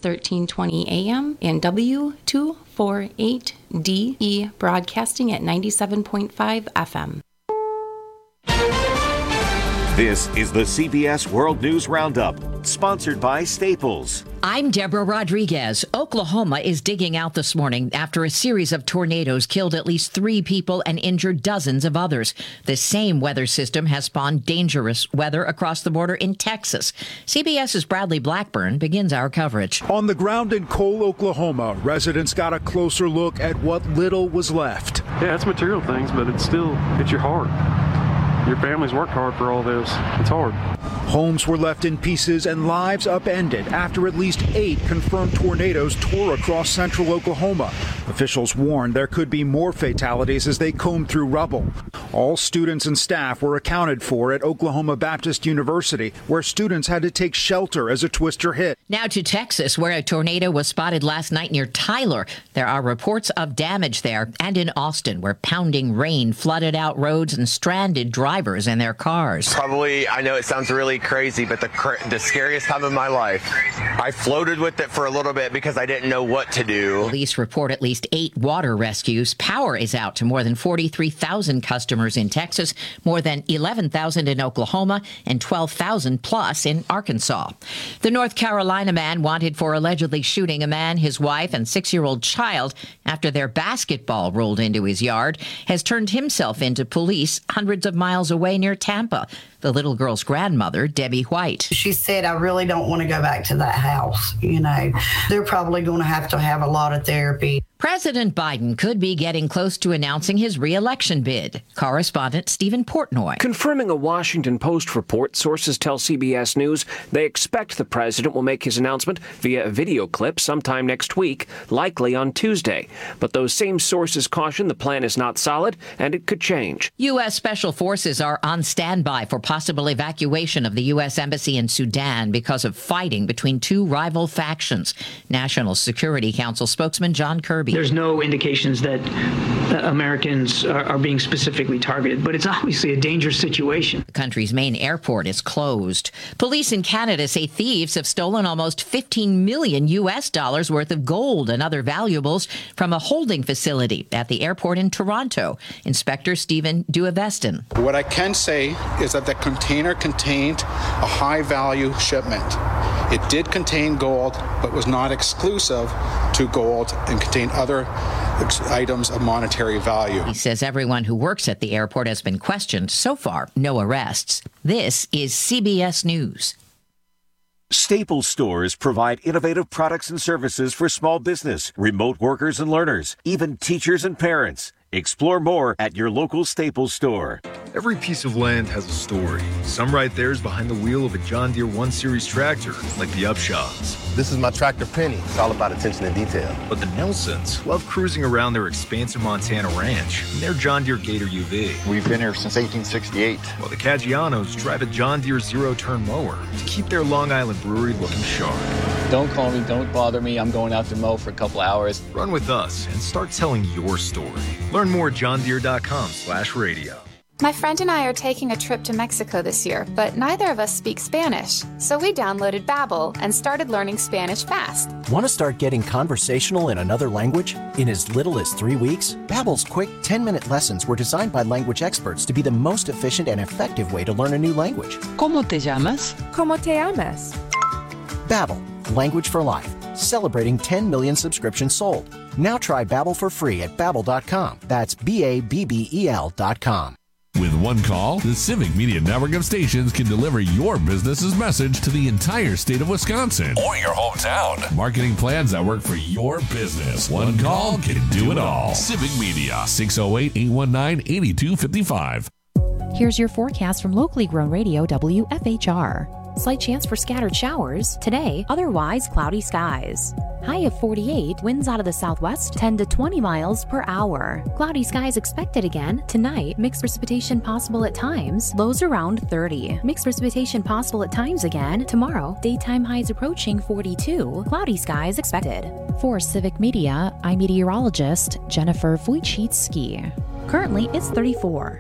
1320 AM and W248DE broadcasting at 97.5 FM. This is the CBS World News Roundup, sponsored by Staples. I'm Deborah Rodriguez. Oklahoma is digging out this morning after a series of tornadoes killed at least 3 people and injured dozens of others. The same weather system has spawned dangerous weather across the border in Texas. CBS's Bradley Blackburn begins our coverage. On the ground in Cole, Oklahoma, residents got a closer look at what little was left. Yeah, it's material things, but it's your heart. Your family's worked hard for all this. It's hard. Homes were left in pieces and lives upended after at least 8 confirmed tornadoes tore across central Oklahoma. Officials warned there could be more fatalities as they combed through rubble. All students and staff were accounted for at Oklahoma Baptist University, where students had to take shelter as a twister hit. Now to Texas, where a tornado was spotted last night near Tyler. There are reports of damage there, and in Austin, where pounding rain flooded out roads and stranded drivers and their cars. Probably, I know it sounds really crazy, but the scariest time of my life. I floated with it for a little bit because I didn't know what to do. Police report at least 8 water rescues. Power is out to more than 43,000 customers in Texas, more than 11,000 in Oklahoma, and 12,000 plus in Arkansas. The North Carolina man wanted for allegedly shooting a man, his wife, and 6-year-old child after their basketball rolled into his yard has turned himself into police hundreds of miles away near Tampa. The little girl's grandmother, Debbie White. She said, I really don't want to go back to that house. You know, they're probably going to have a lot of therapy. President Biden could be getting close to announcing his re-election bid. Correspondent Stephen Portnoy. Confirming a Washington Post report, sources tell CBS News they expect the president will make his announcement via a video clip sometime next week, likely on Tuesday. But those same sources caution the plan is not solid and it could change. U.S. Special Forces are on standby for possible evacuation of the U.S. Embassy in Sudan because of fighting between 2 rival factions. National Security Council spokesman John Kirby. There's no indications that Americans are being specifically targeted, but it's obviously a dangerous situation. The country's main airport is closed. Police in Canada say thieves have stolen almost $15 million worth of gold and other valuables from a holding facility at the airport in Toronto. Inspector Stephen Duaveston. What I can say is that the container contained a high-value shipment. It did contain gold, but was not exclusive to gold and contained other items of monetary value. He says everyone who works at the airport has been questioned. So far, no arrests. This is CBS News. Staples stores provide innovative products and services for small business, remote workers and learners, even teachers and parents. Explore more at your local Staples store. Every piece of land has a story. Some right there is behind the wheel of a John Deere 1 Series tractor, like the Upshaws. This is my tractor Penny. It's all about attention to detail. But the Nelsons love cruising around their expansive Montana ranch in their John Deere Gator UV. We've been here since 1868. While the Caggianos drive a John Deere zero-turn mower to keep their Long Island brewery looking sharp. Don't call me, don't bother me. I'm going out to mow for a couple hours. Run with us and start telling your story. Learn more at johndeere.com/radio. My friend and I are taking a trip to Mexico this year, but neither of us speak Spanish. So we downloaded Babbel and started learning Spanish fast. Want to start getting conversational in another language in as little as 3 weeks? Babbel's quick 10-minute lessons were designed by language experts to be the most efficient and effective way to learn a new language. ¿Cómo te llamas? ¿Cómo te llamas? Babbel, language for life. Celebrating 10 million subscriptions sold. Now try Babbel for free at Babbel.com. That's Babbel.com. With one call, the Civic Media Network of stations can deliver your business's message to the entire state of Wisconsin or your hometown. Marketing plans that work for your business. One call can do it all. Civic Media, 608-819-8255. Here's your forecast from locally grown radio WFHR. Slight chance for scattered showers. Today, otherwise cloudy skies. High of 48, winds out of the southwest 10 to 20 miles per hour. Cloudy skies expected again. Tonight, mixed precipitation possible at times. Lows around 30. Mixed precipitation possible at times again. Tomorrow, daytime highs approaching 42. Cloudy skies expected. For Civic Media, I'm meteorologist Jennifer Wojcicki. Currently, it's 34.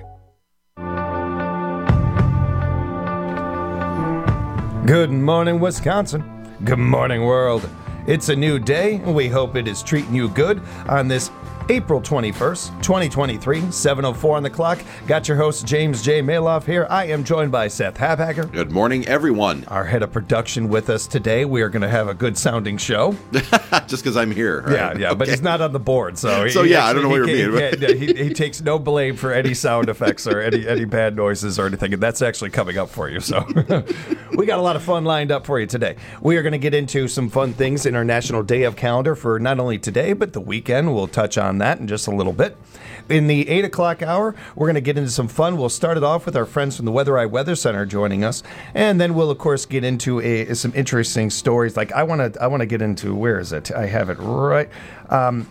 Good morning, Wisconsin. Good morning, world. It's a new day, and we hope it is treating you good on this April 21st, 2023, 7:04 on the clock. Got your host, James J. Maloff here. I am joined by Seth Habhacker. Good morning, everyone. Our head of production with us today. We are going to have a good-sounding show. Just because I'm here, right? Yeah, but he's not on the board, so... I don't know what you're meaning. He takes no blame for any sound effects or any bad noises or anything, and that's actually coming up for you, so... We got a lot of fun lined up for you today. We are going to get into some fun things in our National Day of calendar for not only today, but the weekend. We'll touch on that in just a little bit. In the 8 o'clock hour, we're going to get into some fun. We'll start it off with our friends from the Weather Eye Weather Center joining us, and then we'll, of course, get into some interesting stories. Like, I want to get into, where is it? I have it right. No,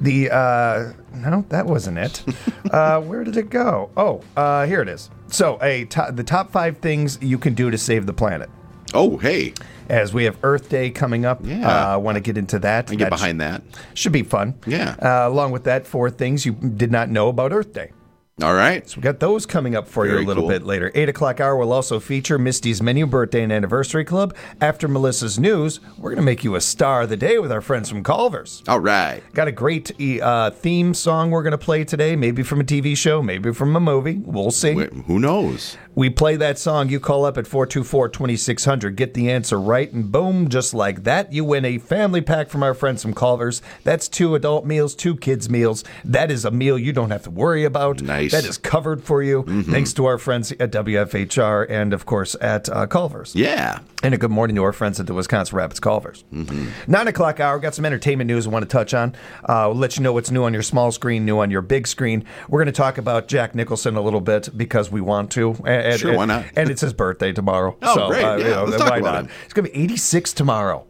that wasn't it. Where did it go? Oh, here it is. So, the top 5 things you can do to save the planet. Oh, hey. As we have Earth Day coming up. Yeah. I want to get into that. I get behind that. Should be fun. Yeah. Along with that, 4 things you did not know about Earth Day. All right. So we got those coming up for you a little bit later. 8 o'clock hour will also feature Misty's Menu Birthday and Anniversary Club. After Melissa's news, we're going to make you a star of the day with our friends from Culver's. All right. Got a great theme song we're going to play today, maybe from a TV show, maybe from a movie. We'll see. Who knows? We play that song. You call up at 424-2600. Get the answer right, and boom, just like that, you win a family pack from our friends from Culver's. That's 2 adult meals, 2 kids meals. That is a meal you don't have to worry about. Nice. That is covered for you, thanks to our friends at WFHR and, of course, at Culver's. Yeah. And a good morning to our friends at the Wisconsin Rapids Culver's. 9 o'clock hour, got some entertainment news I want to touch on. We'll let you know what's new on your small screen, new on your big screen. We're going to talk about Jack Nicholson a little bit because we want to. Sure, why not? And it's his birthday tomorrow. Oh, so, great. Let's talk about not? it. It's going to be 86 tomorrow.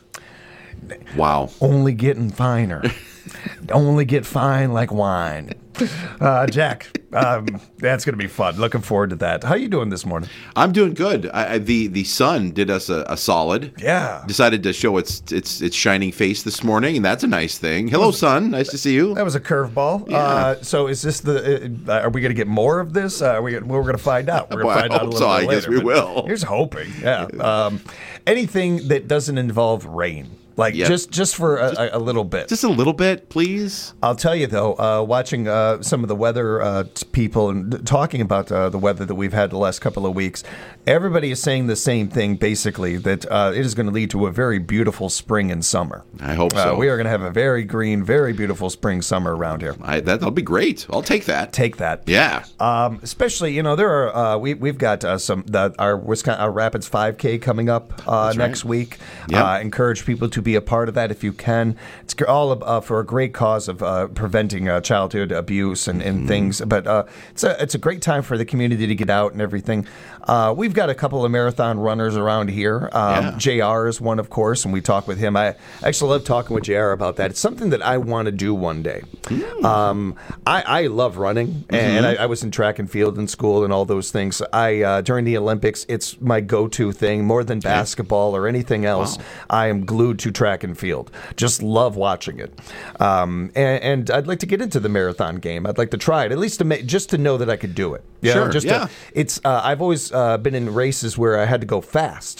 Wow. Only getting finer. Only get fine like wine. Jack, that's going to be fun. Looking forward to that. How you doing this morning? I'm doing good. The sun did us a solid. Yeah. Decided to show its shining face this morning, and that's a nice thing. Hello, sun. Nice to see you. That was a curveball. Yeah. So is this are we going to get more of this? We're going to find out. We're going to find out a little bit later. I guess we will. Here's hoping. Yeah. Anything that doesn't involve rain. Like, just for a little bit. Just a little bit, please. I'll tell you, though, watching some of the weather people and talking about the weather that we've had the last couple of weeks, everybody is saying the same thing, basically, that it is going to lead to a very beautiful spring and summer. I hope so. We are going to have a very green, very beautiful spring, summer around here. That'll be great. I'll take that. Take that. Yeah. Especially, there are, we've got our Rapids 5K coming up next week. Yep. Encourage people to be a part of that if you can. It's all for a great cause of preventing childhood abuse and things. But it's a great time for the community to get out and everything. We've got a couple of marathon runners around here. JR is one, of course, and we talk with him. I actually love talking with JR about that. It's something that I want to do one day. I love running, and I was in track and field in school and all those things. During the Olympics, it's my go-to thing more than basketball or anything else. Wow. I am glued to track and field. Just love watching it. And I'd like to get into the marathon game. I'd like to try it, at least just to know that I could do it. Sure. I've always been in races where I had to go fast.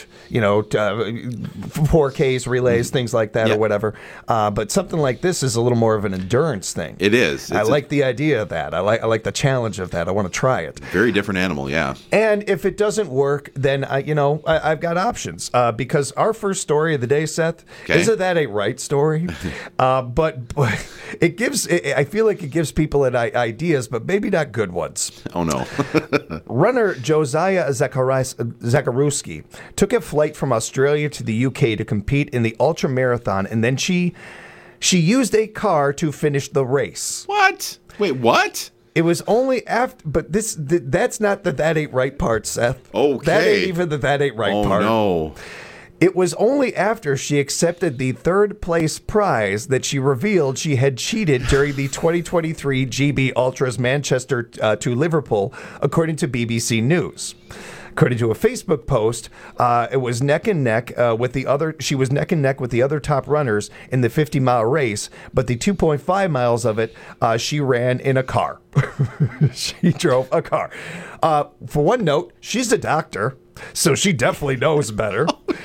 4Ks, relays, things like that, or whatever. But something like this is a little more of an endurance thing. It is. I like the idea of that. I like the challenge of that. I want to try it. Very different animal, yeah. And if it doesn't work, then I've got options. Because our first story of the day, Seth, isn't that a right story? But it gives. I feel like it gives people ideas, but maybe not good ones. Oh no. Runner Josiah Zakaruski took a flight from Australia to the UK to compete in the ultra marathon, and then she used a car to finish the race. What? Wait, what? It was only after, but that's not the that ain't right part, Seth. Okay. That ain't even the that ain't right part. Oh, no. It was only after she accepted the third place prize that she revealed she had cheated during the 2023 GB Ultras Manchester to Liverpool, according to BBC News. According to a Facebook post, it was neck and neck with the other. She was neck and neck with the other top runners in the 50-mile race, but the 2.5 miles of it, she ran in a car. She drove a car. For one note, she's a doctor, so she definitely knows better.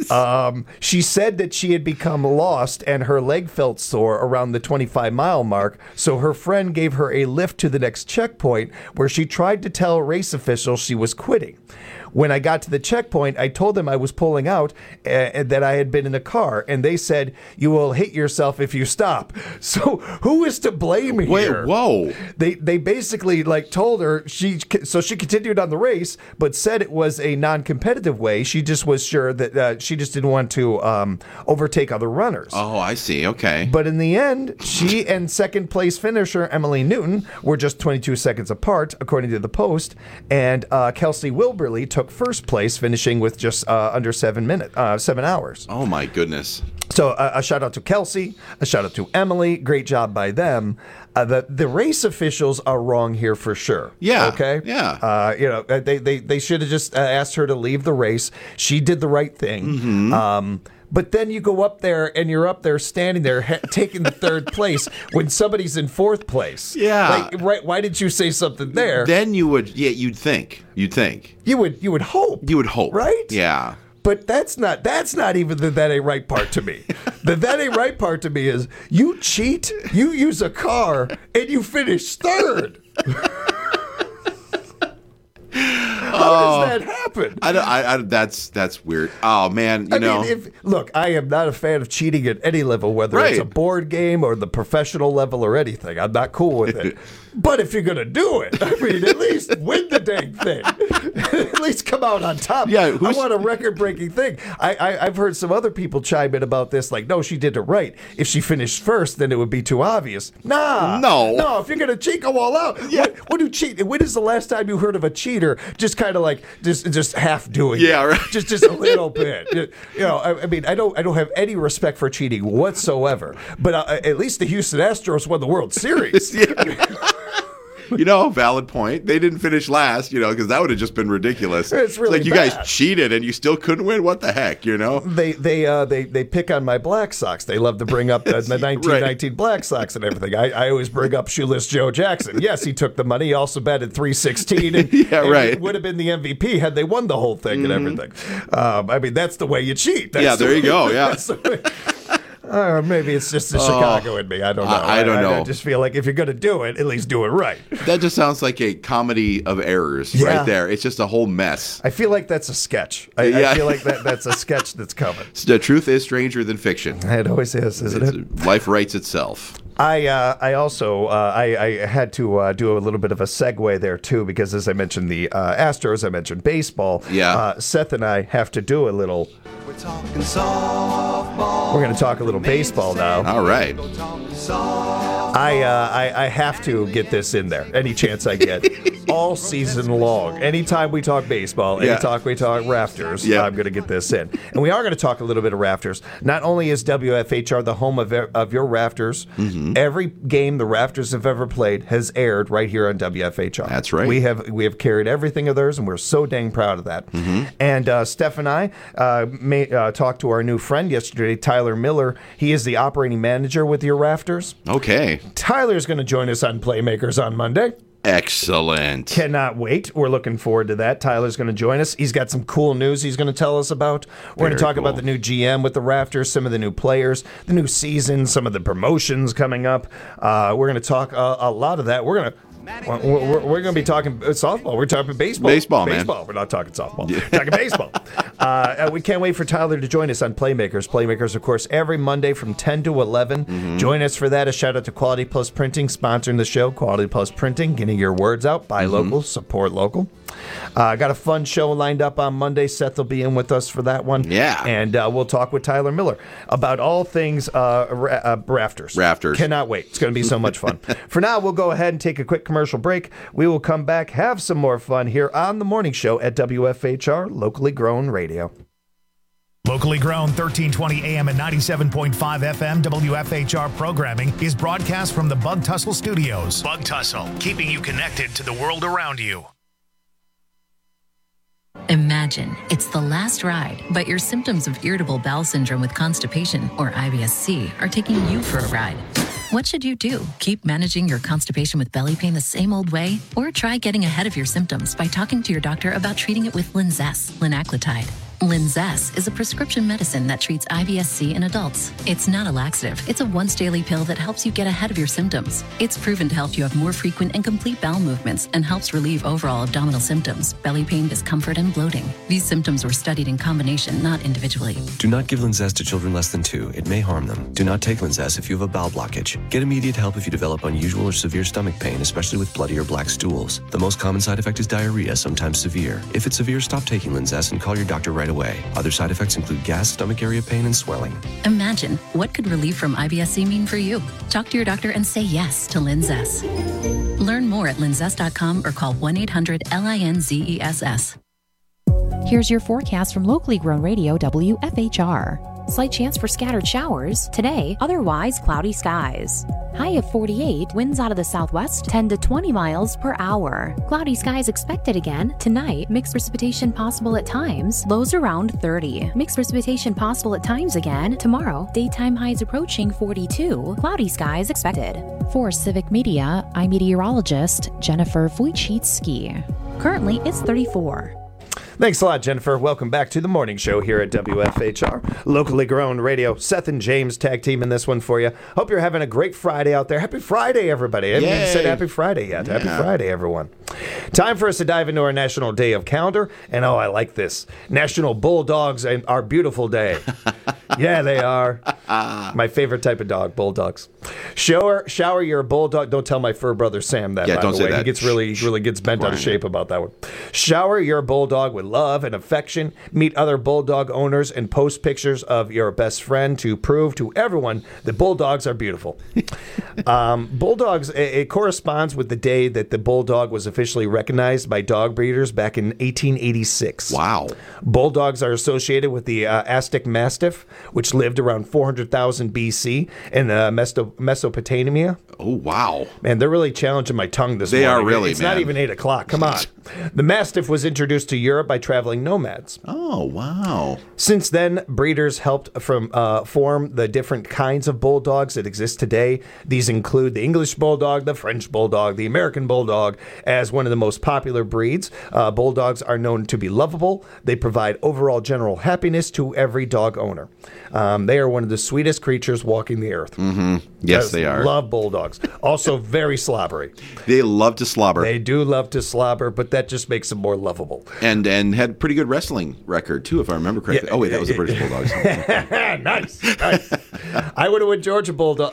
She said that she had become lost and her leg felt sore around the 25-mile mark, so her friend gave her a lift to the next checkpoint where she tried to tell race officials she was quitting. When I got to the checkpoint, I told them I was pulling out and that I had been in a car, and they said, "You will hit yourself if you stop." So who is to blame here? Wait, whoa. They basically told her she continued on the race, but said it was a non-competitive way. She just was sure that she just didn't want to overtake other runners. Oh, I see. Okay. But in the end, she and second place finisher Emily Newton were just 22 seconds apart, according to the Post, and Kelsey Wilberly took first place, finishing with just under 7 hours. Oh my goodness. So a shout out to Kelsey, a shout out to Emily. Great job by them. The race officials are wrong here for sure. Yeah. Okay. Yeah. They should have just asked her to leave the race. She did the right thing. Mm-hmm. But then you go up there and you're up there standing there taking the third place when somebody's in fourth place. Yeah. Right. Why didn't you say something there? Then you would. Yeah. You'd think. You would hope. You would hope. Right. Yeah. But that's not even the that ain't right part to me. The that ain't right part to me is you cheat, you use a car, and you finish third. How does that happen? I that's weird. Oh man, you know. Look, I am not a fan of cheating at any level, whether it's a board game or the professional level or anything. I'm not cool with it. But if you're gonna do it, I mean, at least win the dang thing. At least come out on top. Yeah, I want a record-breaking thing. I've heard some other people chime in about this, like, no, she did it right. If she finished first, then it would be too obvious. No. If you're gonna cheat, go all out. Yeah. What do cheat? When is the last time you heard of a cheater just kind of like just half doing it? Right. Just a little bit. I mean, I don't have any respect for cheating whatsoever. But at least the Houston Astros won the World Series. Valid point. They didn't finish last, because that would have just been ridiculous. It's really like you bad. guys cheated and you still couldn't win. What the heck, They pick on my Black Sox. They love to bring up the 1919 Black Sox and everything. I always bring up Shoeless Joe Jackson. Yes, he took the money. He also batted .316. And it would have been the MVP had they won the whole thing and everything. I mean, that's the way you cheat. There you go. Yeah. Maybe it's just the Chicago in me. I don't know. I don't know. I just feel like if you're going to do it, at least do it right. That just sounds like a comedy of errors right there. It's just a whole mess. I feel like that's a sketch. I feel like that's a sketch that's coming. The truth is stranger than fiction. It always is, isn't it? Life writes itself. I also had to do a little bit of a segue there too, because as I mentioned the Astros, I mentioned baseball. Yeah. Seth and I have to do a little. We're talking softball. We're going to talk a little baseball now. All right. I have to get this in there any chance I get. All season long. Anytime we talk baseball, anytime we talk Rafters, I'm going to get this in. And we are going to talk a little bit of Rafters. Not only is WFHR the home of your Rafters, every game the Rafters have ever played has aired right here on WFHR. That's right. We have carried everything of theirs, and we're so dang proud of that. And Steph and I talked to our new friend yesterday, Tyler Miller. He is the operating manager with your Rafters. Okay. Tyler's going to join us on Playmakers on Monday. Excellent. Cannot wait. We're looking forward to that. Tyler's going to join us. He's got some cool news he's going to tell us about. We're going to talk about the new GM with the Rafters, some of the new players, the new season, some of the promotions coming up. We're going to talk a lot of that. We're going to be talking softball. We're talking baseball. Baseball, man. We're not talking softball. We're talking baseball. We can't wait for Tyler to join us on Playmakers. Playmakers, of course, every Monday from 10 to 11. Join us for that. A shout out to Quality Plus Printing, sponsoring the show. Quality Plus Printing, getting your words out. Buy local, support local. Got a fun show lined up on Monday. Seth will be in with us for that one. Yeah. And we'll talk with Tyler Miller about all things Rafters. Rafters. Cannot wait. It's going to be so much fun. For now, we'll go ahead and take a quick commercial break. We will come back, have some more fun here on the morning show at WFHR, locally grown radio. Locally grown 1320 AM and 97.5 FM WFHR programming is broadcast from the Bug Tussle Studios. Bug Tussle, keeping you connected to the world around you. Imagine it's the last ride, but your symptoms of irritable bowel syndrome with constipation, or IBS-C, are taking you for a ride. What should you do? Keep managing your constipation with belly pain the same old way? Or try getting ahead of your symptoms by talking to your doctor about treating it with Linzess, linaclotide. Linzess is a prescription medicine that treats IBS-C in adults. It's not a laxative. It's a once-daily pill that helps you get ahead of your symptoms. It's proven to help you have more frequent and complete bowel movements and helps relieve overall abdominal symptoms, belly pain, discomfort, and bloating. These symptoms were studied in combination, not individually. Do not give Linzess to children less than 2. It may harm them. Do not take Linzess if you have a bowel blockage. Get immediate help if you develop unusual or severe stomach pain, especially with bloody or black stools. The most common side effect is diarrhea, sometimes severe. If it's severe, stop taking Linzess and call your doctor right away. Other side effects include gas, stomach area pain, and swelling. Imagine, what could relief from IBS-C mean for you? Talk to your doctor and say yes to Linzess. Learn more at linzess.com or call 1-800-LINZESS. Here's your forecast from locally grown radio WFHR. Slight chance for scattered showers. Today, otherwise cloudy skies. High of 48, winds out of the southwest 10 to 20 miles per hour. Cloudy skies expected again. Tonight, mixed precipitation possible at times. Lows around 30. Mixed precipitation possible at times again. Tomorrow, daytime highs approaching 42. Cloudy skies expected. For Civic Media, I'm meteorologist Jennifer Wojcicki. Currently, it's 34. Thanks a lot, Jennifer. Welcome back to the morning show here at WFHR. Locally grown radio. Seth and James tag team in this one for you. Hope you're having a great Friday out there. Happy Friday, everybody. I haven't even said Happy Friday yet. Happy Friday, everyone. Time for us to dive into our National Day of Calendar. And oh, I like this. National Bulldogs and our beautiful day. Yeah, they are. My favorite type of dog, bulldogs. Shower your bulldog. Don't tell my fur brother Sam that, by don't the say way. that. He gets really gets bent out of shape about that one. Shower your bulldog with love and affection. Meet other bulldog owners and post pictures of your best friend to prove to everyone that bulldogs are beautiful. Bulldogs, it corresponds with the day that the bulldog was officially recognized by dog breeders back in 1886. Wow. Bulldogs are associated with the Aztec Mastiff, which lived around 400,000 BC in Mesopotamia. Oh, wow. Man, they're really challenging my tongue this morning. They are really, It's man. not even 8 o'clock. Come on. The Mastiff was introduced to Europe by traveling nomads. Oh, wow. Since then, breeders helped form the different kinds of bulldogs that exist today. These include the English Bulldog, the French Bulldog, the American Bulldog, as one of the most popular breeds. Bulldogs are known to be lovable. They provide overall general happiness to every dog owner. They are one of the sweetest creatures walking the earth. Mm-hmm. Yes, they are. Love bulldogs. Also very slobbery. They love to slobber. They do love to slobber, but that just makes them more lovable. And had pretty good wrestling record, too, if I remember correctly. Oh, wait, that was the British Bulldogs. Nice. I would have went Georgia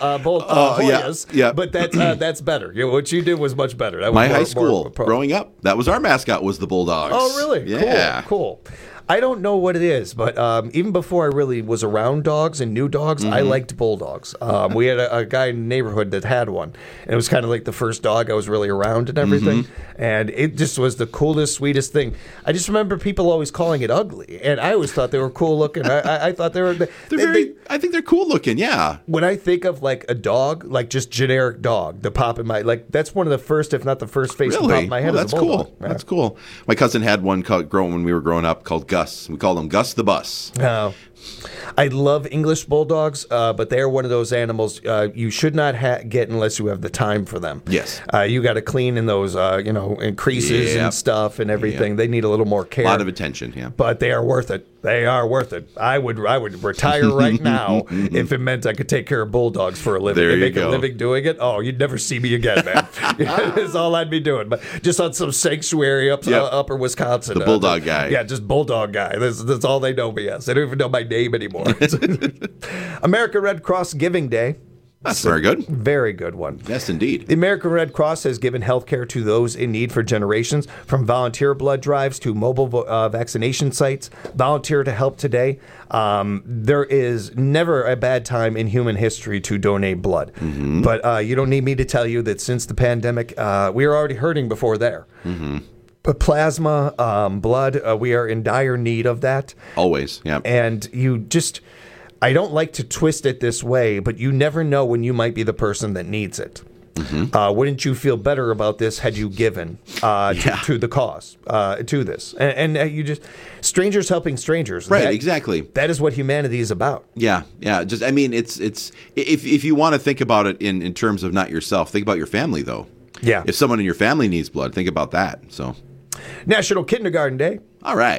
Hoyas, but that's better. What you did was much better. That was My high school, growing up, that was our mascot, was the Bulldogs. Oh, really? Yeah. Cool. I don't know what it is, but even before I really was around dogs and knew dogs, I liked bulldogs. We had a guy in the neighborhood that had one, and it was kind of like the first dog I was really around and everything, and it just was the coolest, sweetest thing. I just remember people always calling it ugly, and I always thought they were cool looking. I thought they were... I think they're cool looking, yeah. When I think of like a dog, like just generic dog, the pop in my... Like, that's one of the first, if not the first face to pop in my head. That's cool. Yeah. That's cool. My cousin had one when we were growing up called Gus. We called him Gus the Bus. Oh. I love English bulldogs, but they're one of those animals you should not get unless you have the time for them. Yes. You got to clean in those, in creases and stuff and everything. Yep. They need a little more care. A lot of attention, yeah. But they are worth it. They are worth it. I would retire right now if it meant I could take care of bulldogs for a living. There and you make go. a living doing it. Oh, you'd never see me again, man. That's all I'd be doing. But just on some sanctuary upper Wisconsin. The bulldog guy. Yeah, just bulldog guy. That's all they know me as. They don't even know my name anymore. American Red Cross Giving Day. That's very good. Very good one. Yes, indeed. The American Red Cross has given health care to those in need for generations, from volunteer blood drives to mobile vaccination sites. Volunteer to help today. There is never a bad time in human history to donate blood. Mm-hmm. But you don't need me to tell you that since the pandemic, we were already hurting before there. Mm-hmm. But plasma, blood, we are in dire need of that. Always, yeah. And you just... I don't like to twist it this way, but you never know when you might be the person that needs it. Mm-hmm. Wouldn't you feel better about this had you given to the cause, to this? And you just, strangers helping strangers. Right, exactly. That is what humanity is about. Yeah. Just, I mean, it's if you want to think about it in terms of not yourself, think about your family, though. Yeah. If someone in your family needs blood, think about that. So, National Kindergarten Day. All right.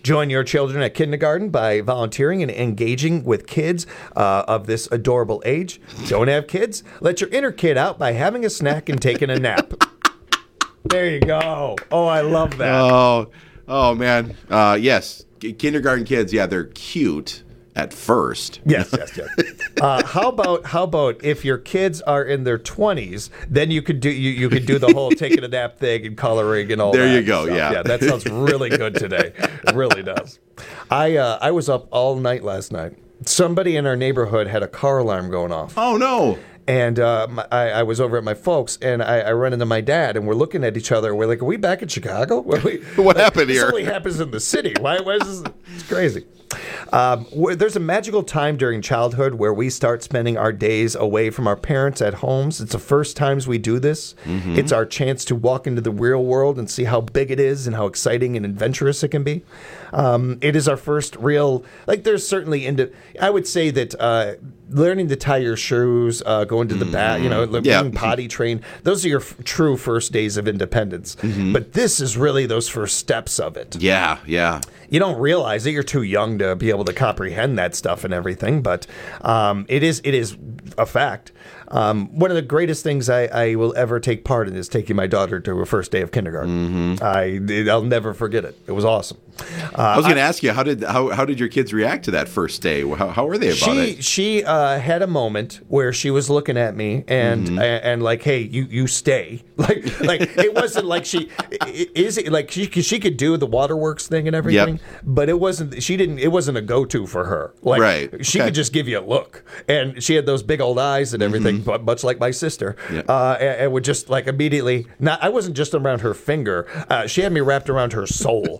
Join your children at kindergarten by volunteering and engaging with kids of this adorable age. Don't have kids? Let your inner kid out by having a snack and taking a nap. There you go. Oh, I love that. Oh man. Yes. Kindergarten kids, yeah, they're cute at first. Yes. How about if your kids are in their 20s, then you could do you could do the whole taking a nap thing and coloring and all that. There you go. stuff. Yeah, that sounds really good today. It really does. I was up all night last night. Somebody in our neighborhood had a car alarm going off. Oh no. And I was over at my folks, and I run into my dad, and we're looking at each other. And we're like, "Are we back in Chicago? What happened here? This only happens in the city. Why is this? It's crazy." There's a magical time during childhood where we start spending our days away from our parents at homes. It's the first times we do this. Mm-hmm. It's our chance to walk into the real world and see how big it is and how exciting and adventurous it can be. It is our first real, there's certainly, I would say that learning to tie your shoes, going to the bath, being potty trained, those are your true first days of independence. Mm-hmm. But this is really those first steps of it. Yeah. You don't realize it. You're too young to be able to comprehend that stuff and everything, but it is a fact. One of the greatest things I will ever take part in is taking my daughter to her first day of kindergarten. Mm-hmm. I'll never forget it. It was awesome. I was going to ask you, how did your kids react to that first day? How were they about it? She had a moment where she was looking at me and like, hey, you stay. Like it wasn't like she could do the waterworks thing and everything, but it wasn't a go-to for her. Like, right. She could just give you a look, and she had those big old eyes and everything, but much like my sister, and would just like immediately. I wasn't just around her finger; she had me wrapped around her soul.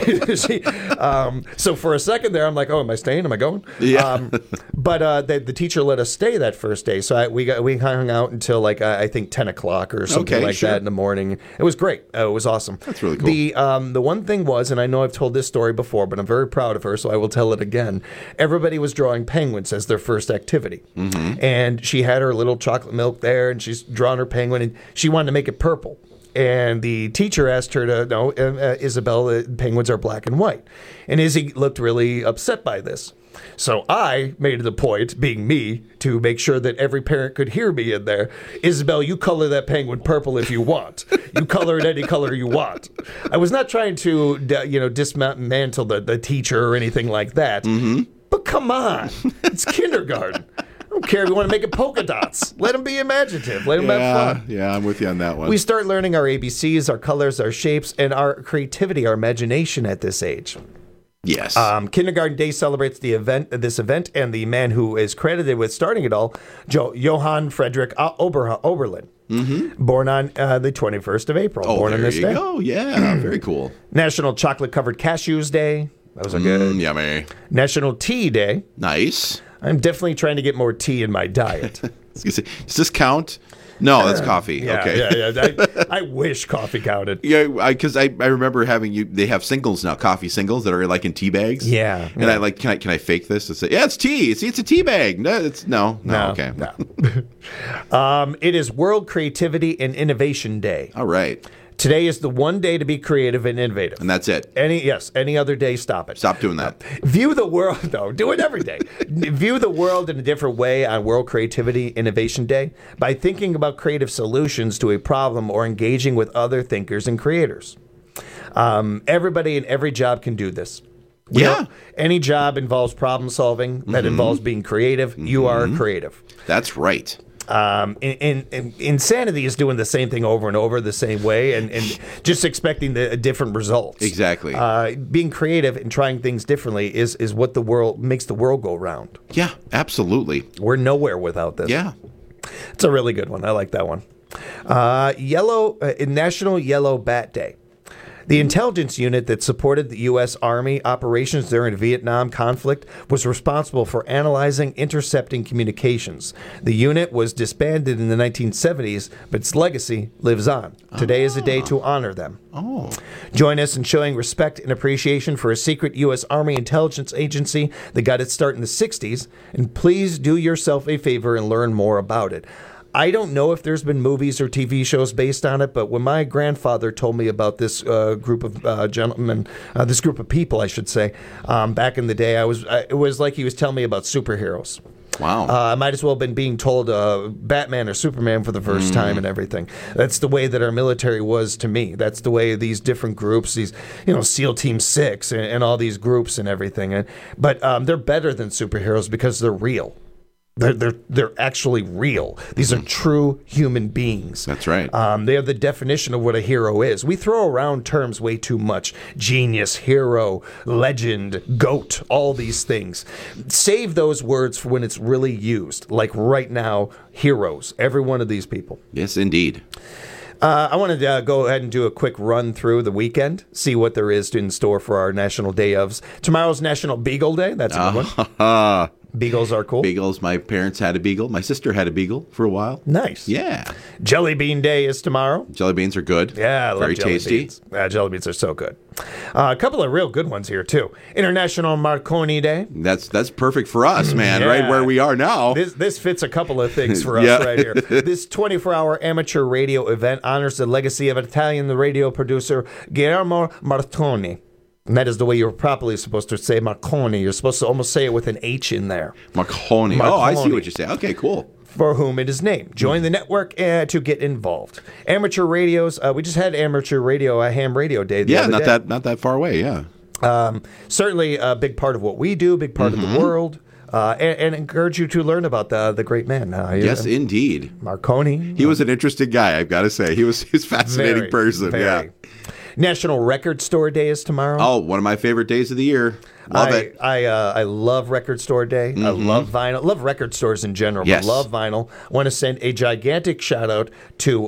So for a second there, I'm like, oh, am I staying? Am I going? Yeah. But the teacher let us stay that first day, so we hung out until like I think 10 o'clock or something that in the morning. It was great. It was awesome. That's really cool. The one thing was, and I know I've told this story before, but I'm very proud of her, so I will tell it again. Everybody was drawing penguins as their first activity, and she had her little chocolate milk there, and she's drawn her penguin, and she wanted to make it purple. And the teacher asked her to, no, Isabel, the penguins are black and white. And Izzy looked really upset by this. So I made it a point, being me, to make sure that every parent could hear me in there. Isabel, you color that penguin purple if you want. You color it any color you want. I was not trying to, dismantle the teacher or anything like that. Mm-hmm. But come on, it's kindergarten. I don't care if you want to make it polka dots. Let them be imaginative. Let them have fun. Yeah, I'm with you on that one. We start learning our ABCs, our colors, our shapes, and our creativity, our imagination at this age. Yes. Kindergarten Day celebrates this event, and the man who is credited with starting it all, Johann Friedrich Oberlin. Mm-hmm. Born on the 21st of April. Oh, born on this day. There you go. Yeah, very cool. National Chocolate-Covered Cashews Day. Those are good. Yummy. National Tea Day. Nice. I'm definitely trying to get more tea in my diet. Does this count? No, that's coffee. Yeah, okay. Yeah. I wish coffee counted. Yeah, because I remember they have singles now, coffee singles that are like in tea bags. Yeah. And I like, can I fake this? I say, yeah, it's tea. See, it's a tea bag. No, okay. No. It is World Creativity and Innovation Day. All right. Today is the one day to be creative and innovative. And that's it. Any other day, stop it. Stop doing that. View the world, though. Do it every day. View the world in a different way on World Creativity Innovation Day by thinking about creative solutions to a problem or engaging with other thinkers and creators. Everybody in every job can do this. Any job involves problem solving. That involves being creative. You are creative. That's right. Insanity is doing the same thing over and over the same way and just expecting different results. Exactly. Being creative and trying things differently is what makes the world go round. Yeah, absolutely. We're nowhere without this. Yeah. It's a really good one. I like that one. National Yellow Bat Day. The intelligence unit that supported the U.S. Army operations during the Vietnam conflict was responsible for analyzing intercepting communications. The unit was disbanded in the 1970s, but its legacy lives on. Today is a day to honor them. Oh. Join us in showing respect and appreciation for a secret U.S. Army intelligence agency that got its start in the 60s, and please do yourself a favor and learn more about it. I don't know if there's been movies or TV shows based on it, but when my grandfather told me about this group of gentlemen, this group of people, I should say, back in the day, it was like he was telling me about superheroes. Wow. I might as well have been being told Batman or Superman for the first time and everything. That's the way that our military was to me. That's the way these different groups, these, SEAL Team 6 and all these groups and everything. But they're better than superheroes because they're real. They're actually real. These are true human beings. That's right. They are the definition of what a hero is. We throw around terms way too much. Genius, hero, legend, GOAT, all these things. Save those words for when it's really used. Like right now, heroes. Every one of these people. Yes, indeed. I want to go ahead and do a quick run through the weekend, see what there is in store for our National Day ofs. Tomorrow's National Beagle Day. That's a good one. Beagles are cool. Beagles. My parents had a beagle. My sister had a beagle for a while. Nice. Yeah. Jelly Bean Day is tomorrow. Jelly beans are good. Yeah, I love very jelly tasty. Beans. Jelly beans are so good. A couple of real good ones here too. International Marconi Day. That's perfect for us, man. Yeah. Right where we are now. This fits a couple of things for us right here. This 24-hour amateur radio event honors the legacy of Italian radio producer Guillermo Marconi. And that is the way you're properly supposed to say Marconi. You're supposed to almost say it with an H in there. Marconi. Oh, I see what you say. Okay, cool. For whom it is named. Join the network to get involved. Amateur radios. We just had amateur radio, ham radio day. Not that far away. Yeah. Certainly a big part of what we do. Big part of the world. And encourage you to learn about the great man. Yes, indeed. Marconi. He was an interesting guy, I've got to say. He was a fascinating person. Very. Yeah. National Record Store Day is tomorrow. Oh, one of my favorite days of the year. Love it. I love Record Store Day. I love vinyl. Love record stores in general. Yes. But love vinyl. Want to send a gigantic shout out to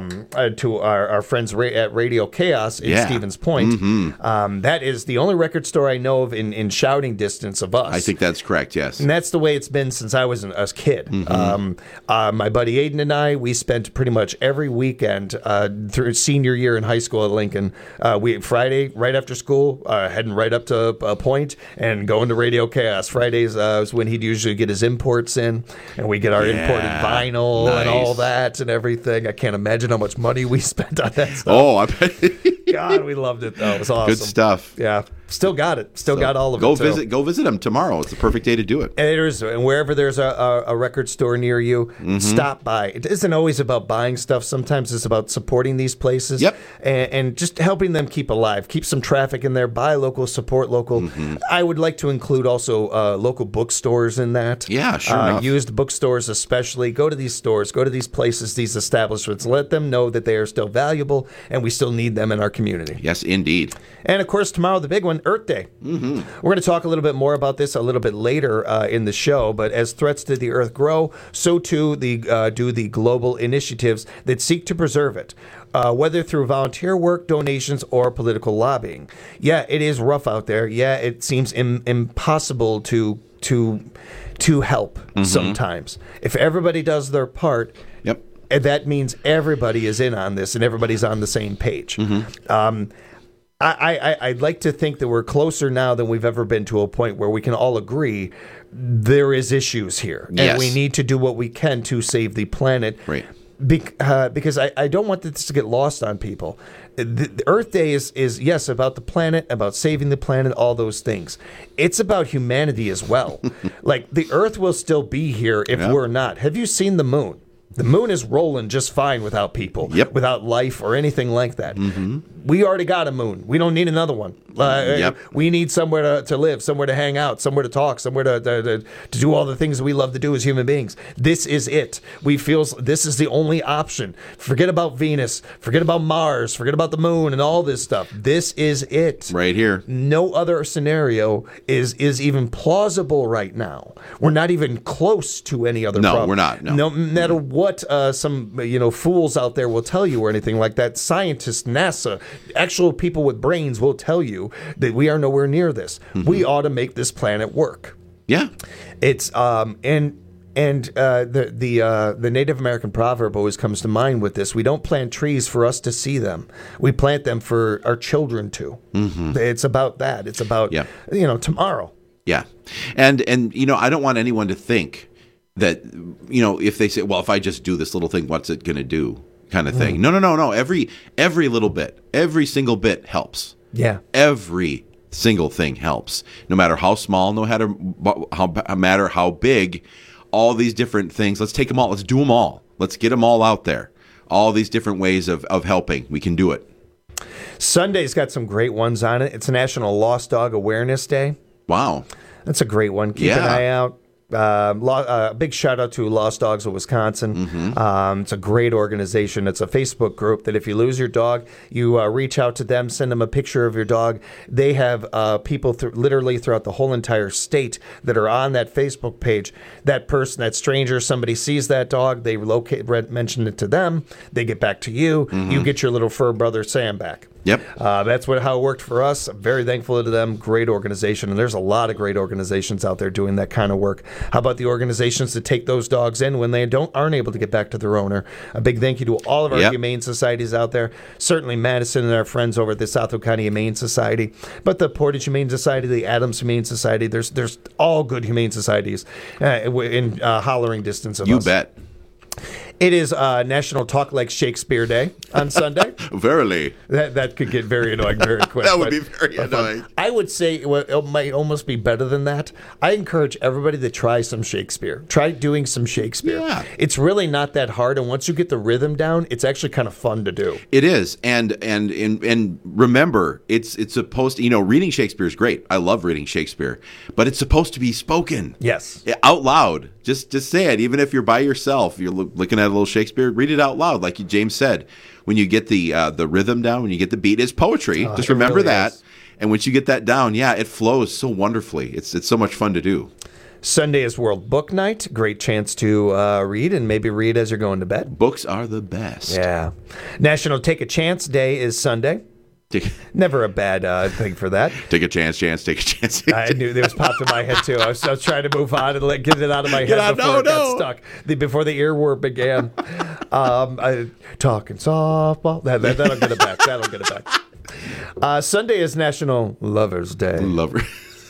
our friends at Radio Chaos in Stevens Point. That is the only record store I know of in shouting distance of us. I think that's correct. Yes. And that's the way it's been since I was a kid. My buddy Aiden and I, we spent pretty much every weekend through senior year in high school at Lincoln. Friday right after school, heading right up to Point. And going to Radio Chaos. Fridays was when he'd usually get his imports in, and we get our imported vinyl and all that and everything. I can't imagine how much money we spent on that stuff. Oh, I bet. God, we loved it though. It was awesome. Good stuff. Yeah. Still got it. Got all of it. Go visit them tomorrow. It's the perfect day to do it. And wherever there's a record store near you, stop by. It isn't always about buying stuff. Sometimes it's about supporting these places. Yep. And just helping them keep alive. Keep some traffic in there. Buy local, support local. I would like to include also local bookstores in that. Yeah, sure enough. Used bookstores especially. Go to these stores. Go to these places, these establishments. Let them know that they are still valuable and we still need them in our community. Yes, indeed. And, of course, tomorrow, the big one, Earth Day. We're going to talk a little bit more about this a little bit later in the show, but as threats to the Earth grow, so too do the global initiatives that seek to preserve it, whether through volunteer work, donations, or political lobbying. Yeah, it is rough out there. Yeah, it seems impossible to help sometimes. If everybody does their part, that means everybody is in on this and everybody's on the same page. I'd like to think that we're closer now than we've ever been to a point where we can all agree there is issues here. Yes. And we need to do what we can to save the planet. Right. Because I don't want this to get lost on people. The Earth Day is yes, about the planet, about saving the planet, all those things. It's about humanity as well. Like, the Earth will still be here if we're not. Have you seen the moon? The moon is rolling just fine without people, without life or anything like that. We already got a moon. We don't need another one. We need somewhere to live, somewhere to hang out, somewhere to talk, somewhere to do all the things that we love to do as human beings. This is it. We feel this is the only option. Forget about Venus. Forget about Mars. Forget about the moon and all this stuff. This is it. Right here. No other scenario is even plausible right now. We're not even close to any other problem. No, we're not. No matter what some fools out there will tell you or anything like that, scientists, NASA, actual people with brains will tell you that we are nowhere near this. We ought to make this planet work. Yeah. It's the Native American proverb always comes to mind with this. We don't plant trees for us to see them. We plant them for our children to. It's about that. It's about tomorrow. Yeah. And I don't want anyone to think that, if they say, well, if I just do this little thing, what's it going to do kind of thing. No. Every little bit, every single bit helps. Yeah. Every single thing helps. No matter how small, no matter how big, all these different things. Let's take them all. Let's do them all. Let's get them all out there. All these different ways of helping. We can do it. Sunday's got some great ones on it. It's National Lost Dog Awareness Day. Wow. That's a great one. Keep an eye out. Big shout out to Lost Dogs of Wisconsin. It's a great organization. It's a Facebook group that if you lose your dog, you reach out to them, send them a picture of your dog. They have people literally throughout the whole entire state that are on that Facebook page. That person, that stranger, somebody sees that dog, they mention it to them, they get back to you, you get your little fur brother Sam back. Yep. That's how it worked for us. I'm very thankful to them. Great organization. And there's a lot of great organizations out there doing that kind of work. How about the organizations that take those dogs in when they aren't able to get back to their owner? A big thank you to all of our humane societies out there. Certainly Madison and our friends over at the South County Humane Society. But the Portage Humane Society, the Adams Humane Society, there's all good humane societies in hollering distance of us. You bet. It is National Talk Like Shakespeare Day on Sunday. Verily. That could get very annoying very quick. That would be very annoying. I would say it might almost be better than that. I encourage everybody to try some Shakespeare. Try doing some Shakespeare. Yeah. It's really not that hard, and once you get the rhythm down, it's actually kind of fun to do. It is. And remember, it's supposed to, reading Shakespeare is great. I love reading Shakespeare, but it's supposed to be spoken. Yes. Out loud. Just say it. Even if you're by yourself, you're looking at a little Shakespeare, read it out loud, like James said. When you get the rhythm down, when you get the beat, it's poetry. Just remember really that. Is. And once you get that down, it flows so wonderfully. It's so much fun to do. Sunday is World Book Night. Great chance to read and maybe read as you're going to bed. Books are the best. Yeah. National Take a Chance Day is Sunday. Never a bad thing for that. Take a chance, take a chance. I knew it was popped in my head too. I was trying to move on and get it out of my head before it got stuck. Before the earworm began. Talking softball. That'll get it back. Sunday is National Lovers Day. Lover.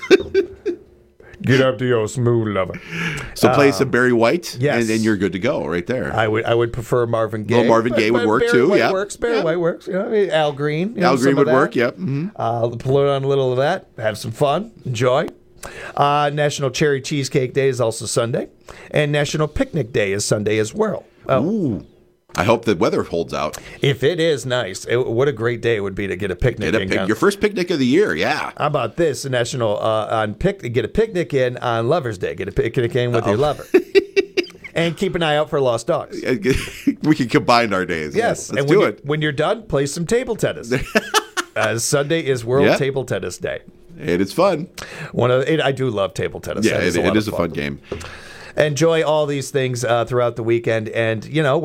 Get up to your smooth lover. So play some Barry White, yes, and you're good to go right there. I would prefer Marvin Gaye. Well, Marvin Gaye would work Barry too. White works. Barry White works. Al Green. Al Green would work. Yep. Put on a little of that. Have some fun. Enjoy. National Cherry Cheesecake Day is also Sunday, and National Picnic Day is Sunday as well. Ooh. I hope the weather holds out. If it is nice, what a great day it would be to get a picnic in. Your first picnic of the year, yeah. How about this? National get a picnic in on Lover's Day. Get a picnic in with your lover. And keep an eye out for lost dogs. We can combine our days. Yes. Let's do it. When you're done, play some table tennis. Sunday is World Table Tennis Day. And it's fun. I do love table tennis. Yeah, it is a fun game. Enjoy all these things throughout the weekend, and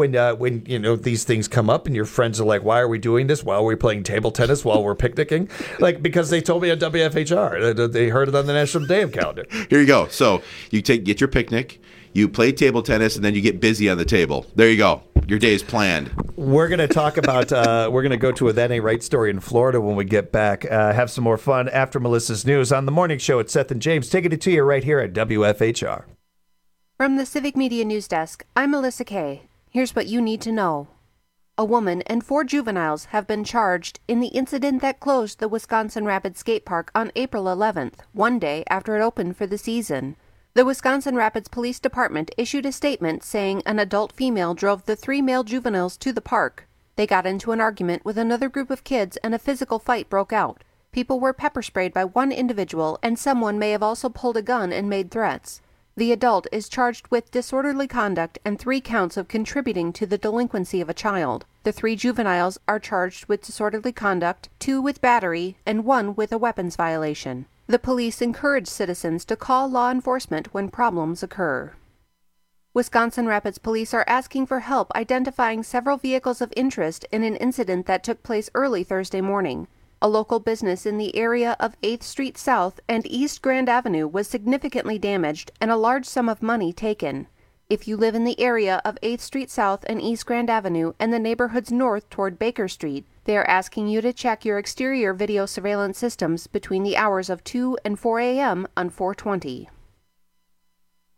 when these things come up, and your friends are like, "Why are we doing this? While we're playing table tennis, while we're picnicking?" Because they told me on WFHR, they heard it on the National Day of Calendar. Here you go. So you get your picnic, you play table tennis, and then you get busy on the table. There you go. Your day is planned. We're going to talk about, we're going to go to a That Ain't Right story in Florida when we get back. Have some more fun after Melissa's News on the morning show at Seth and James. Taking it to you right here at WFHR. From the Civic Media News Desk, I'm Melissa Kay. Here's what you need to know. A woman and 4 juveniles have been charged in the incident that closed the Wisconsin Rapids Skate Park on April 11th, one day after it opened for the season. The Wisconsin Rapids Police Department issued a statement saying an adult female drove the 3 male juveniles to the park. They got into an argument with another group of kids and a physical fight broke out. People were pepper sprayed by one individual, and someone may have also pulled a gun and made threats. The adult is charged with disorderly conduct and 3 counts of contributing to the delinquency of a child. The 3 juveniles are charged with disorderly conduct, 2 with battery, and 1 with a weapons violation. The police encourage citizens to call law enforcement when problems occur. Wisconsin Rapids Police are asking for help identifying several vehicles of interest in an incident that took place early Thursday morning. A local business in the area of 8th Street South and East Grand Avenue was significantly damaged and a large sum of money taken. If you live in the area of 8th Street South and East Grand Avenue and the neighborhoods north toward Baker Street, they are asking you to check your exterior video surveillance systems between the hours of 2 and 4 a.m. on 4/20.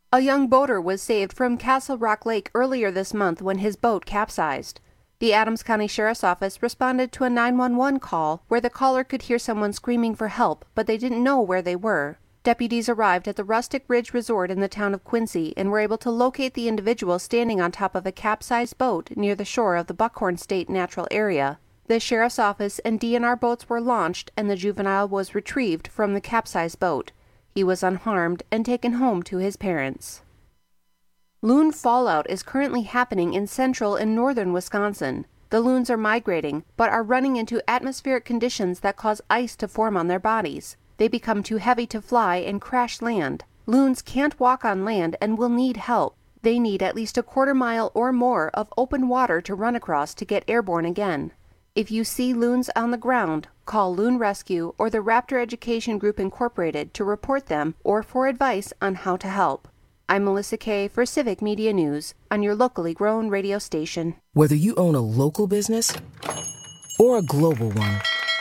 A young boater was saved from Castle Rock Lake earlier this month when his boat capsized. The Adams County Sheriff's Office responded to a 911 call where the caller could hear someone screaming for help, but they didn't know where they were. Deputies arrived at the Rustic Ridge Resort in the town of Quincy and were able to locate the individual standing on top of a capsized boat near the shore of the Buckhorn State Natural Area. The Sheriff's Office and DNR boats were launched and the juvenile was retrieved from the capsized boat. He was unharmed and taken home to his parents. Loon fallout is currently happening in central and northern Wisconsin. The loons are migrating, but are running into atmospheric conditions that cause ice to form on their bodies. They become too heavy to fly and crash land. Loons can't walk on land and will need help. They need at least a quarter mile or more of open water to run across to get airborne again. If you see loons on the ground, call Loon Rescue or the Raptor Education Group Incorporated to report them or for advice on how to help. I'm Melissa Kay for Civic Media News on your locally grown radio station. Whether you own a local business or a global one,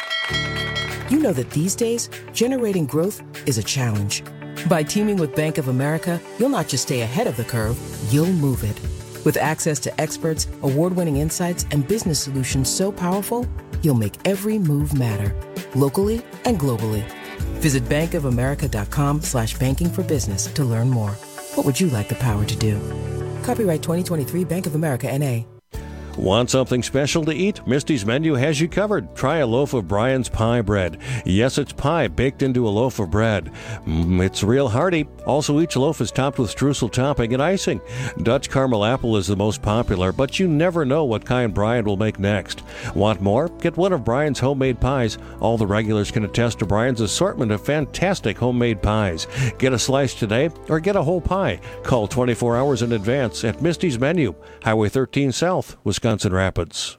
you know that these days, generating growth is a challenge. By teaming with Bank of America, you'll not just stay ahead of the curve, you'll move it. With access to experts, award-winning insights, and business solutions so powerful, you'll make every move matter, locally and globally. Visit bankofamerica.com/banking for business to learn more. What would you like the power to do? Copyright 2023 Bank of America, N.A. Want something special to eat? Misty's Menu has you covered. Try a loaf of Brian's Pie Bread. Yes, it's pie baked into a loaf of bread. It's real hearty. Also, each loaf is topped with streusel topping and icing. Dutch caramel apple is the most popular, but you never know what kind Brian will make next. Want more? Get one of Brian's homemade pies. All the regulars can attest to Brian's assortment of fantastic homemade pies. Get a slice today or get a whole pie. Call 24 hours in advance at Misty's Menu, Highway 13 South, Wisconsin Rapids.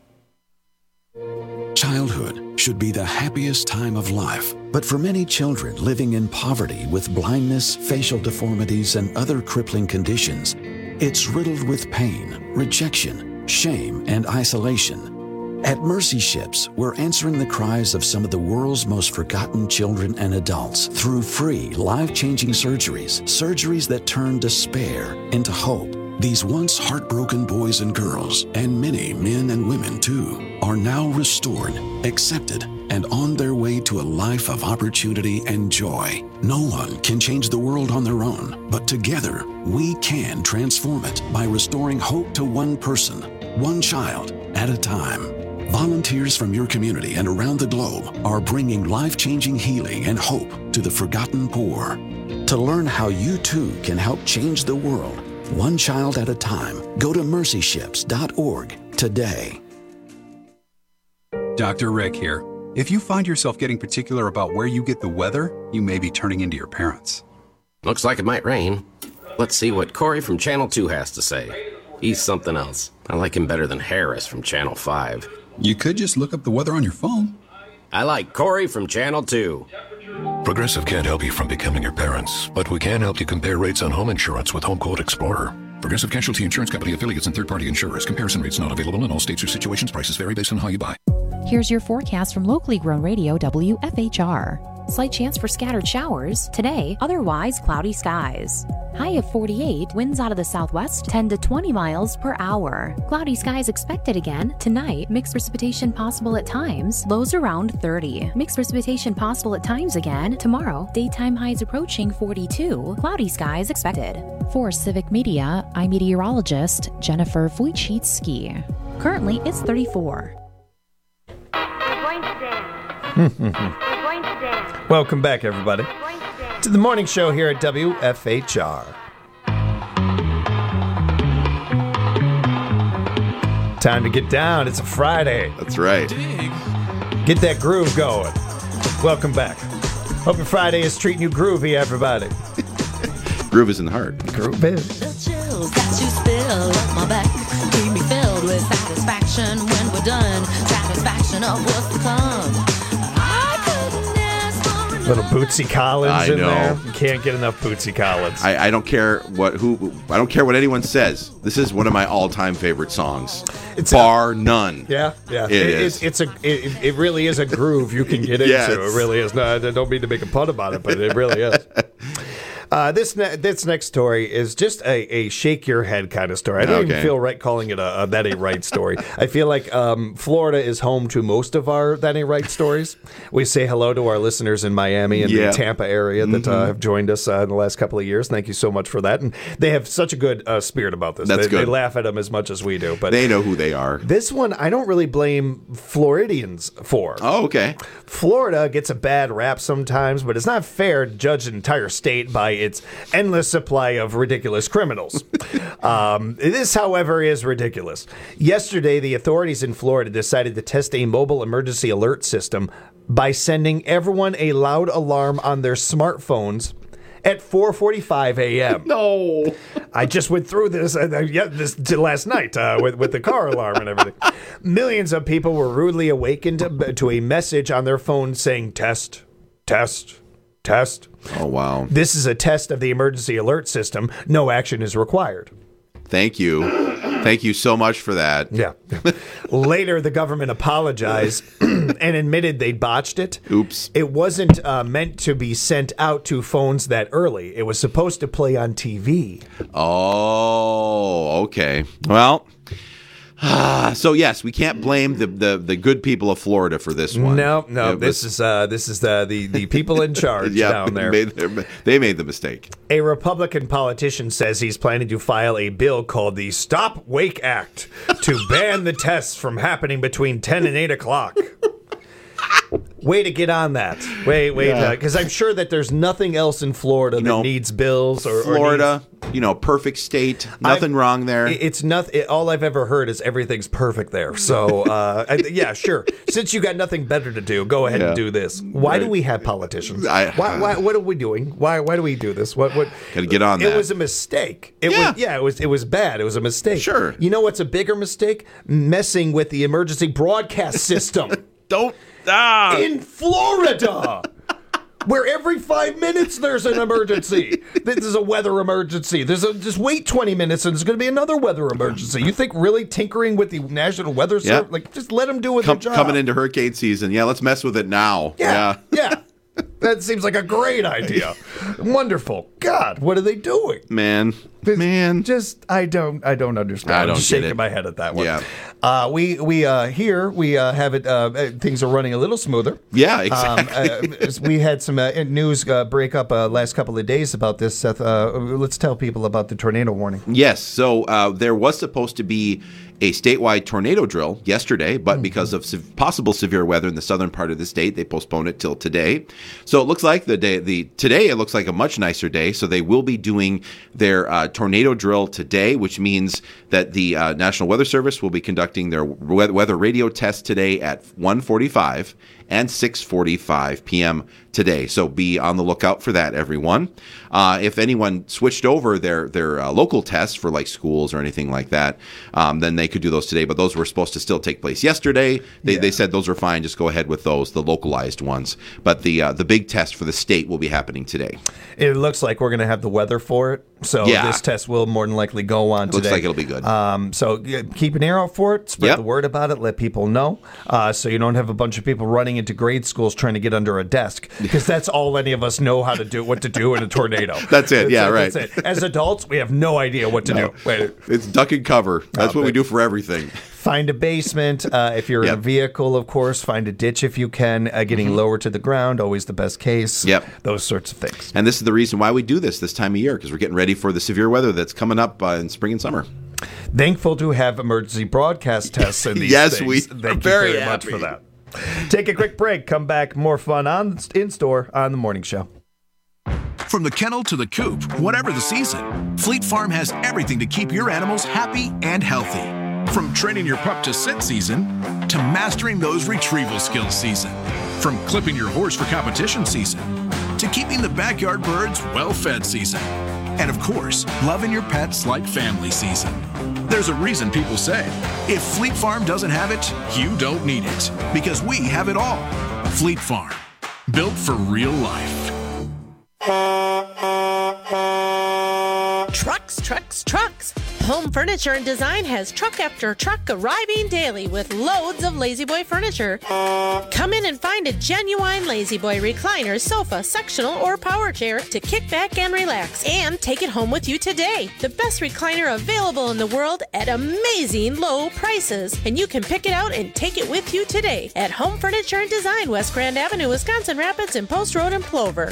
Childhood should be the happiest time of life, but for many children living in poverty with blindness, facial deformities, and other crippling conditions, it's riddled with pain, rejection, shame, and isolation. At Mercy Ships, we're answering the cries of some of the world's most forgotten children and adults through free, life-changing surgeries that turn despair into hope. These once heartbroken boys and girls, and many men and women too, are now restored, accepted, and on their way to a life of opportunity and joy. No one can change the world on their own, but together we can transform it by restoring hope to one person, one child at a time. Volunteers from your community and around the globe are bringing life-changing healing and hope to the forgotten poor. To learn how you too can help change the world, one child at a time, go to mercyships.org today. Dr. Rick here. If you find yourself getting particular about where you get the weather, you may be turning into your parents. Looks like it might rain. Let's see what Corey from Channel 2 has to say. He's something else. I like him better than Harris from Channel 5. You could just look up the weather on your phone. I like Corey from Channel 2. Progressive can't help you from becoming your parents, but we can help you compare rates on home insurance with Home Quote Explorer. Progressive Casualty Insurance Company affiliates and third-party insurers. Comparison rates not available in all states or situations. Prices vary based on how you buy. Here's your forecast from locally grown radio WFHR. Slight chance for scattered showers. Today, otherwise cloudy skies. High of 48, winds out of the southwest 10 to 20 miles per hour. Cloudy skies expected again. Tonight, mixed precipitation possible at times. Lows around 30. Mixed precipitation possible at times again. Tomorrow, daytime highs approaching 42. Cloudy skies expected. For Civic Media, I'm meteorologist Jennifer Wojcicki. Currently, it's 34. Welcome back, everybody, to the morning show here at WFHR. Time to get down. It's a Friday. That's right. Get that groove going. Welcome back. Hope your Friday is treating you groovy, everybody. Groove is in the heart. Groove is. The chills that you spill up my back keep me filled with satisfaction when we're done. Satisfaction of what's to come. Little Bootsy Collins in there. You can't get enough Bootsy Collins. I don't care what anyone says. This is one of my all-time favorite songs, bar none. Yeah. It really is a groove you can get Yes. into. It really is. No, I don't mean to make a pun about it, but it really is. This next story is just a shake your head kind of story. I don't even feel right calling it a that ain't right story. I feel like Florida is home to most of our that ain't right stories. We say hello to our listeners in Miami and the Tampa area that have joined us in the last couple of years. Thank you so much for that. And they have such a good spirit about this. They laugh at them as much as we do. But they know who they are. This one, I don't really blame Floridians for. Oh, okay. Florida gets a bad rap sometimes, but it's not fair to judge an entire state by its endless supply of ridiculous criminals. This, however, is ridiculous. Yesterday, the authorities in Florida decided to test a mobile emergency alert system by sending everyone a loud alarm on their smartphones at 4:45 a.m. No. I just went through this last night with the car alarm and everything. Millions of people were rudely awakened to a message on their phone saying, test, test, test. Oh, wow. This is a test of the emergency alert system. No action is required. Thank you. Thank you so much for that. Yeah. Later, the government apologized and admitted they botched it. Oops. It wasn't meant to be sent out to phones that early. It was supposed to play on TV. Oh, okay. Well, so yes, we can't blame the good people of Florida for this one. No. This is the people in charge down there. They made the mistake. A Republican politician says he's planning to file a bill called the Stop Wake Act to ban the tests from happening between 10 and 8 o'clock. Way to get on that. Wait, because I'm sure that there's nothing else in Florida that needs bills or Florida, perfect state, nothing wrong there. It's nothing. All I've ever heard is everything's perfect there. So, yeah, sure. Since you got nothing better to do, go ahead and do this. Why do we have politicians? Why? What are we doing? Why do we do this? What? Gotta get on that. It was a mistake. It was bad. It was a mistake. Sure. You know what's a bigger mistake? Messing with the emergency broadcast system. In Florida, where every 5 minutes there's an emergency. This is a weather emergency. Just wait 20 minutes and there's going to be another weather emergency. You think really tinkering with the National Weather Service? Just let them do their job. Coming into hurricane season. Yeah, let's mess with it now. Yeah. That seems like a great idea. Wonderful. God, what are they doing? Man. Just I don't understand. I don't I'm just get shaking it. my head at that one. Yeah. We have it. Things are running a little smoother. Yeah, exactly. We had some news break up last couple of days about this. Seth, let's tell people about the tornado warning. Yes. So there was supposed to be a statewide tornado drill yesterday, but because of possible severe weather in the southern part of the state, they postponed it till today. So it looks like today it looks like a much nicer day. So they will be doing their tornado drill today, which means that the National Weather Service will be conducting their weather radio test today at 1:45 and 6:45 p.m. today. So be on the lookout for that, everyone. If anyone switched over their local tests for like schools or anything like that, then they could do those today. But those were supposed to still take place yesterday. They said those are fine. Just go ahead with those, the localized ones. But the big test for the state will be happening today. It looks like we're going to have the weather for it. So this test will more than likely go on today. Looks like it'll be good. So keep an ear out for it. Spread the word about it. Let people know. So you don't have a bunch of people running into grade schools trying to get under a desk, because that's all any of us know how to do, what to do in a tornado. That's it. Right. That's it. As adults, we have no idea what to do. It's duck and cover. That's what we do for everything. Find a basement. If you're in a vehicle, of course, find a ditch if you can. Getting lower to the ground, always the best case. Those sorts of things. And this is the reason why we do this time of year, because we're getting ready for the severe weather that's coming up in spring and summer. Thankful to have emergency broadcast tests in these yes, things. we Thank are very you very happy. much for that. Take a quick break. Come back. More fun in store on The Morning Show. From the kennel to the coop, whatever the season, Fleet Farm has everything to keep your animals happy and healthy. From training your pup to sit season to mastering those retrieval skills season. From clipping your horse for competition season to keeping the backyard birds well-fed season. And of course, loving your pets like family season. There's a reason people say, if Fleet Farm doesn't have it, you don't need it. Because we have it all. Fleet Farm. Built for real life. Trucks, trucks, trucks. Home Furniture and Design has truck after truck arriving daily with loads of La-Z-Boy furniture. Come in and find a genuine La-Z-Boy recliner, sofa, sectional, or power chair to kick back and relax. And take it home with you today. The best recliner available in the world at amazing low prices. And you can pick it out and take it with you today at Home Furniture and Design, West Grand Avenue, Wisconsin Rapids, and Post Road in Plover.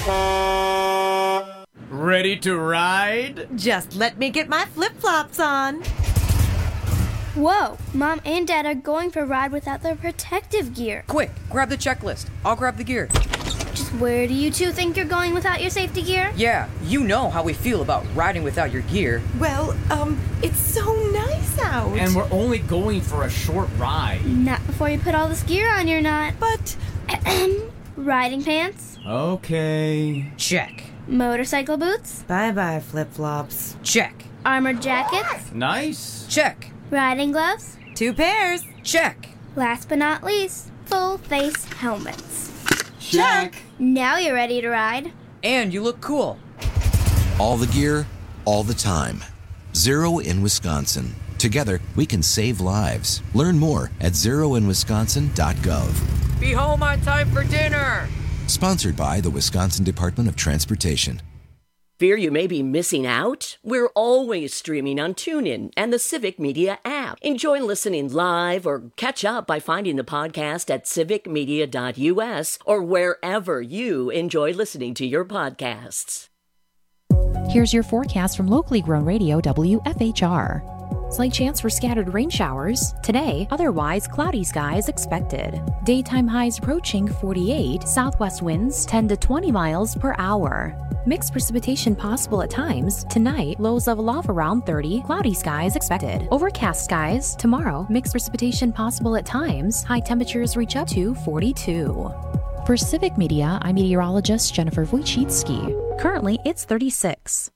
Ready to ride? Just let me get my flip-flops on. Whoa, Mom and Dad are going for a ride without their protective gear. Quick, grab the checklist. I'll grab the gear. Just where do you two think you're going without your safety gear? Yeah, you know how we feel about riding without your gear. Well, it's so nice out. And we're only going for a short ride. Not before you put all this gear on, you're not. But... riding pants? Okay. Check. Motorcycle boots? Bye-bye, flip-flops. Check. Armored jackets? Nice. Check. Riding gloves? 2 pairs. Check. Last but not least, full face helmets. Check. Now you're ready to ride. And you look cool. All the gear, all the time. Zero in Wisconsin. Together, we can save lives. Learn more at zeroinwisconsin.gov. Be home on time for dinner. Sponsored by the Wisconsin Department of Transportation. Fear you may be missing out? We're always streaming on TuneIn and the Civic Media app. Enjoy listening live or catch up by finding the podcast at civicmedia.us or wherever you enjoy listening to your podcasts. Here's your forecast from locally grown radio WFHR. Slight chance for scattered rain showers. Today, otherwise cloudy skies expected. Daytime highs approaching 48. Southwest winds 10 to 20 miles per hour. Mixed precipitation possible at times. Tonight, lows level off around 30. Cloudy skies expected. Overcast skies. Tomorrow, mixed precipitation possible at times. High temperatures reach up to 42. For Civic Media, I'm meteorologist Jennifer Wojcicki. Currently, it's 36.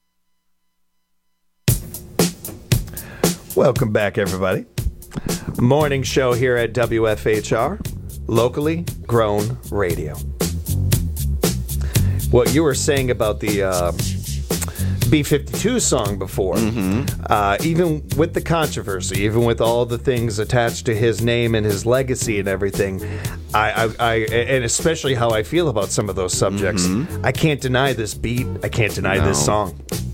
Welcome back, everybody. Morning show here at WFHR, locally grown radio. What you were saying about the B-52 song before, even with the controversy, even with all the things attached to his name and his legacy and everything, and especially how I feel about some of those subjects, I can't deny this beat. I can't deny this song.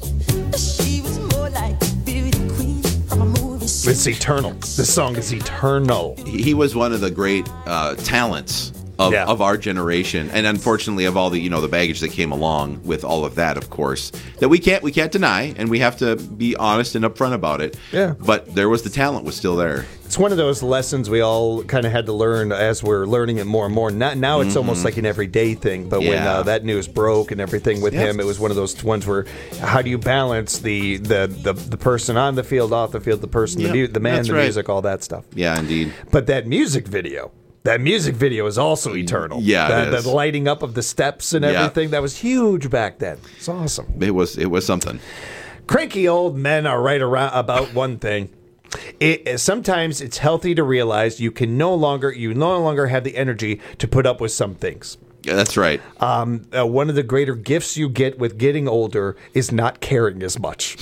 It's eternal. This song is eternal. He was one of the great talents of our generation, and unfortunately of all the the baggage that came along with all of that, of course, that we can't deny, and we have to be honest and upfront about it. Yeah. But the talent was still there. It's one of those lessons we all kind of had to learn as we're learning it more and more. Now it's almost like an everyday thing, but when that news broke and everything with him, it was one of those ones where how do you balance the person on the field, off the field, the person, the man, the music, all that stuff. Yeah, indeed. But that music video is also eternal. Yeah, the lighting up of the steps and everything, that was huge back then. It's awesome. It was something. Cranky old men are right around about one thing. Sometimes it's healthy to realize you no longer have the energy to put up with some things. Yeah, that's right. One of the greater gifts you get with getting older is not caring as much.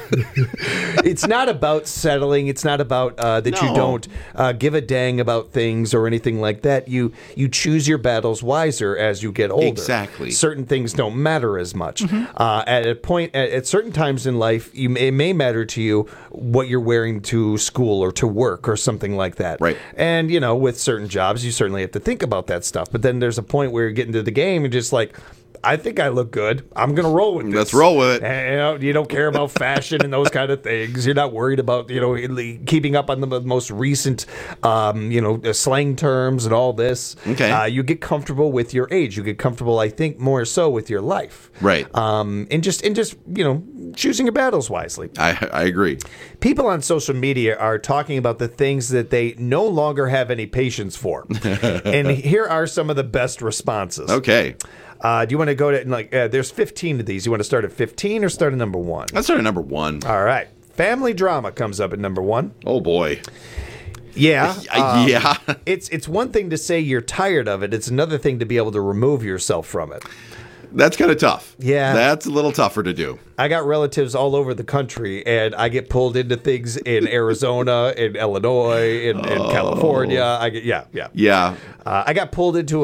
It's not about settling. It's not about that you don't give a dang about things or anything like that. You choose your battles wiser as you get older. Exactly. Certain things don't matter as much. At certain times in life, it may matter to you what you're wearing to school or to work or something like that. Right. And, with certain jobs, you certainly have to think about that stuff. But then there's a point where you're getting to the game and just like, I think I look good. I'm going to roll with this. Let's roll with it. And, you don't care about fashion and those kind of things. You're not worried about, keeping up on the most recent, slang terms and all this. Okay. You get comfortable with your age. You get comfortable, I think, more so with your life. Right. And just choosing your battles wisely. I agree. People on social media are talking about the things that they no longer have any patience for. And here are some of the best responses. Okay. Do you want to go to, there's 15 of these. You want to start at 15 or start at number 1? Let's start at number 1. All right. Family drama comes up at number 1. Oh, boy. Yeah. Yeah. It's one thing to say you're tired of it. It's another thing to be able to remove yourself from it. That's kind of tough. Yeah. That's a little tougher to do. I got relatives all over the country, and I get pulled into things in Arizona, in Illinois, in California. Yeah. I got pulled into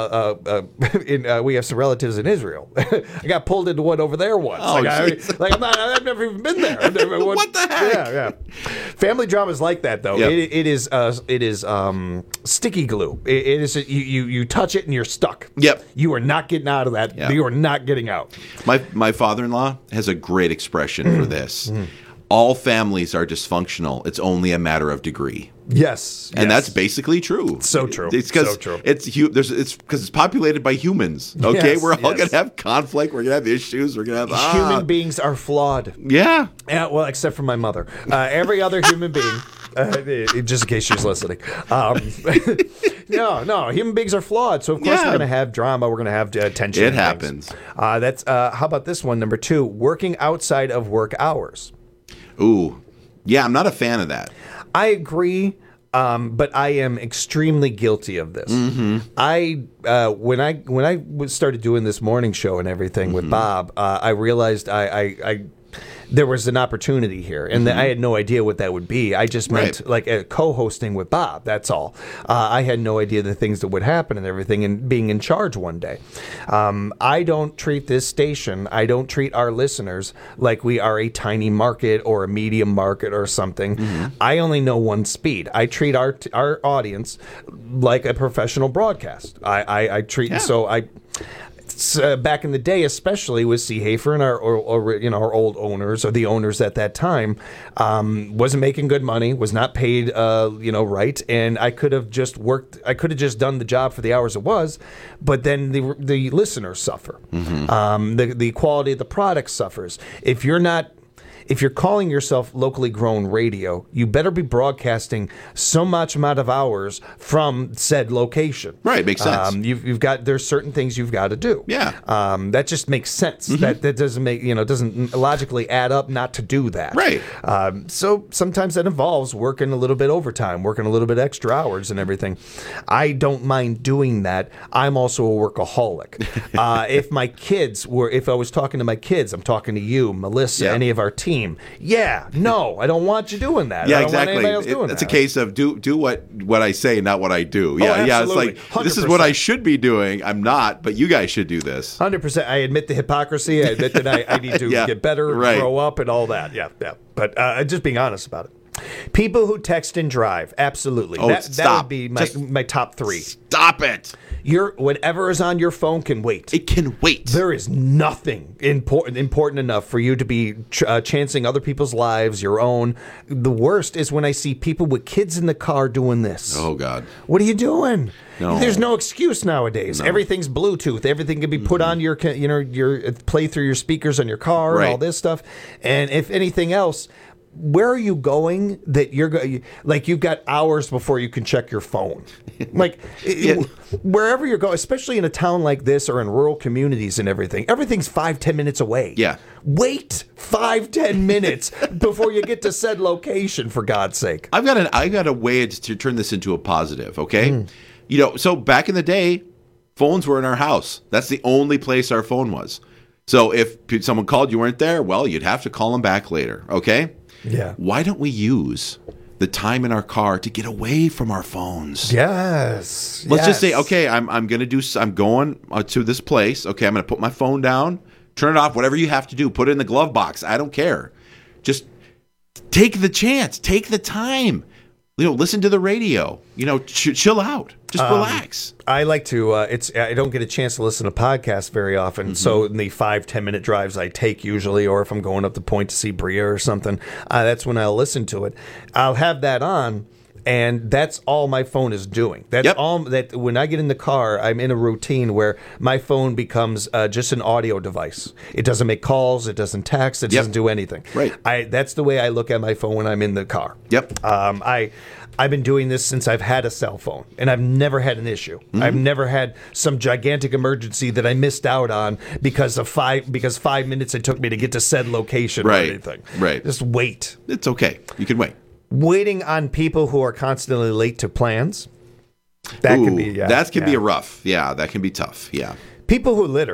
we have some relatives in Israel. I got pulled into one over there once. Oh, I've never even been there. What the heck? Yeah. Family drama is like that, though. Yep. It is sticky glue. It is you touch it and you're stuck. Yep. You are not getting out of that. Yep. You are not getting out. My father-in-law has a great expression for this. All families are dysfunctional. It's only a matter of degree. Yes, and that's basically true. So true. It's because it's because it's populated by humans. Okay, Yes, we're all yes. gonna have conflict. We're gonna have issues. We're gonna have Human beings are flawed. Yeah. Well, except for my mother. Every other human being. Just in case she's listening. No, human beings are flawed. So, of course, we're going to have drama. We're going to have tension. It happens. How about this one? Number 2, working outside of work hours. Ooh. Yeah, I'm not a fan of that. I agree. But I am extremely guilty of this. When I started doing this morning show and everything with Bob, I realized I there was an opportunity here, and I had no idea what that would be. I just meant like co-hosting with Bob. That's all. I had no idea the things that would happen and everything, and being in charge one day. I don't treat this station, I don't treat our listeners like we are a tiny market or a medium market or something. I only know one speed. I treat our audience like a professional broadcast. I treat so I. Back in the day, especially with C. Hafer and our old owners, or the owners at that time, wasn't making good money, was not paid right, and I could have just worked. I could have just done the job for the hours it was, but then the listeners suffer. The quality of the product suffers. If you're calling yourself locally grown radio, you better be broadcasting so much amount of hours from said location. Right, makes sense. There's certain things you've got to do. Yeah. That just makes sense. That doesn't doesn't logically add up not to do that. Right. So sometimes that involves working a little bit overtime, working a little bit extra hours and everything. I don't mind doing that. I'm also a workaholic. If I was talking to my kids, I'm talking to you, Melissa, any of our team. I don't want you doing that. Yeah, I don't exactly. want anybody else doing it's that. a case of do what I say, not what I do. Yeah, It's like 100%. This is what I should be doing. I'm not, but you guys should do this. 100%. I admit the hypocrisy. I admit that I need to get better, grow up, and all that. Yeah. But just being honest about it. People who text and drive, absolutely. That would be my top 3. Stop it. Whatever is on your phone can wait. It can wait. There is nothing important enough for you to be chancing other people's lives, your own. The worst is when I see people with kids in the car doing this. Oh, God. What are you doing? No. There's no excuse nowadays. No. Everything's Bluetooth. Everything can be put on your play through your speakers on your car and all this stuff. And if anything else, where are you going that you've got hours before you can check your phone? Wherever you're going, especially in a town like this or in rural communities and everything's 5-10 minutes away. Yeah. Wait 5-10 minutes before you get to said location, for God's sake. I've got a way to turn this into a positive, okay? So back in the day, phones were in our house. That's the only place our phone was. So if someone called, you weren't there, well, you'd have to call them back later, okay? Yeah. Why don't we use the time in our car to get away from our phones? Yes. Let's just say, okay, I'm going to this place. Okay, I'm going to put my phone down, turn it off, whatever you have to do. Put it in the glove box. I don't care. Just take the chance. Take the time. Listen to the radio. Chill out. Just relax. I like to. I don't get a chance to listen to podcasts very often. So in the 5-10 minute drives I take usually, or if I'm going up the point to see Bria or something, that's when I'll listen to it. I'll have that on. And that's all my phone is doing. That's all that when I get in the car, I'm in a routine where my phone becomes just an audio device. It doesn't make calls. It doesn't text. It doesn't do anything. Right. That's the way I look at my phone when I'm in the car. Yep. I've been doing this since I've had a cell phone, and I've never had an issue. I've never had some gigantic emergency that I missed out on because 5 minutes it took me to get to said location or anything. Right. Just wait. It's okay. You can wait. Waiting on people who are constantly late to plans. That can be a rough. Yeah, that can be tough. Yeah. People who litter.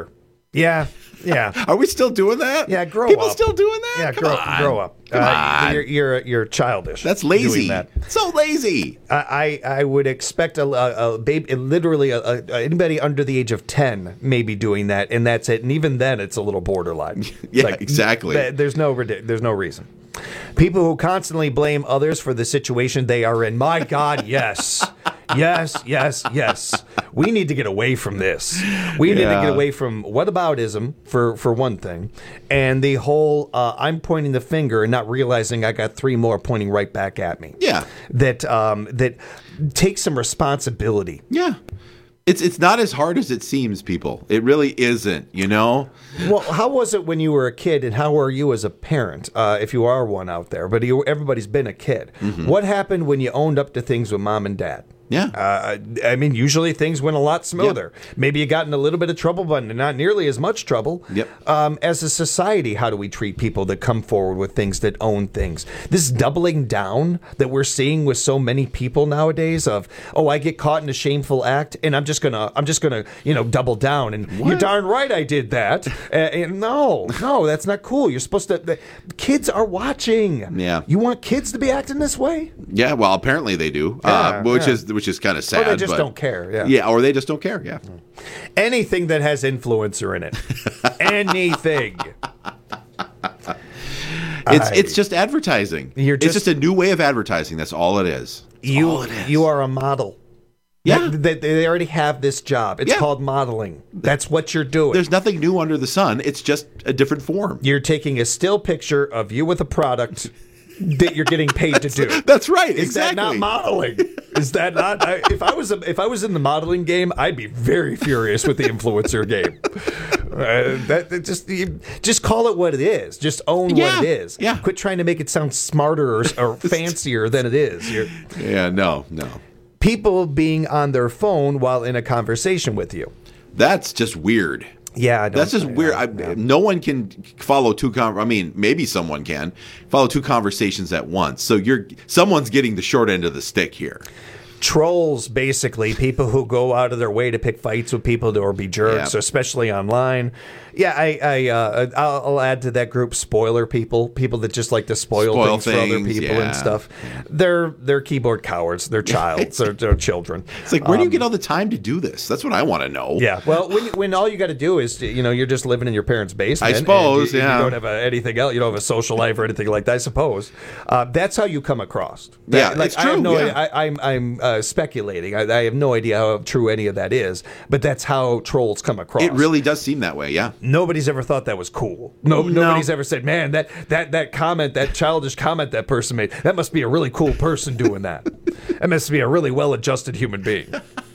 Yeah. Are we still doing that? Yeah, grow People up. still doing that? Yeah, Come on. grow up. Come on. You're childish. That's lazy. doing that. So lazy. I would expect a baby, literally anybody under the age of 10 maybe doing that, and that's it. And even then, it's a little borderline. Yeah, exactly. There's no reason. People who constantly blame others for the situation they are in. My God, yes. Yes. We need to get away from this. We need to get away from whataboutism, for one thing, and the whole I'm pointing the finger and not realizing I got three more pointing right back at me. Yeah. That takes some responsibility. Yeah. It's not as hard as it seems, people. It really isn't, you know? Well, how was it when you were a kid, and how are you as a parent, if you are one out there? But everybody's been a kid. Mm-hmm. What happened when you owned up to things with mom and dad? Yeah. I mean, usually things went a lot smoother. Yep. Maybe you got in a little bit of trouble, but not nearly as much trouble. Yep. As a society, how do we treat people that come forward with things, that own things? This doubling down that we're seeing with so many people nowadays of, I get caught in a shameful act, and I'm just gonna, double down. And you're darn right I did that. And no, that's not cool. You're supposed to. Kids are watching. Yeah. You want kids to be acting this way? Yeah. Well, apparently they do. Which is kind of sad. Or they just don't care. Yeah. Yeah. Or they just don't care. Yeah. Anything that has influencer in it. Anything. It's just advertising. It's just a new way of advertising. That's all it is. You are a model. Yeah. They already have this job. It's called modeling. That's what you're doing. There's nothing new under the sun. It's just a different form. You're taking a still picture of you with a product that you're getting paid to do. That's right. Is exactly. that not modeling? Is that not? If I was in the modeling game, I'd be very furious with the influencer game. Just call it what it is. Just own what it is. Yeah. Quit trying to make it sound smarter or fancier than it is. No. People being on their phone while in a conversation with you. That's just weird. Yeah, that's just weird. No one can follow maybe someone can follow two conversations at once. So someone's getting the short end of the stick here. Trolls, basically, people who go out of their way to pick fights with people or be jerks, especially online. Yeah, I'll add to that group spoiler people that just like to spoil things for other people and stuff. They're keyboard cowards. They're they're children. It's like, where do you get all the time to do this? That's what I want to know. Yeah, well, when all you got to do is, you're just living in your parents' basement. I suppose, you don't have anything else. You don't have a social life or anything like that, I suppose. That's how you come across. It's true. I'm speculating. I have no idea how true any of that is, but that's how trolls come across. It really does seem that way, yeah. Nobody's ever thought that was cool. Nobody's ever said, man, that comment, that childish comment that person made, that must be a really cool person doing that. That must be a really well-adjusted human being.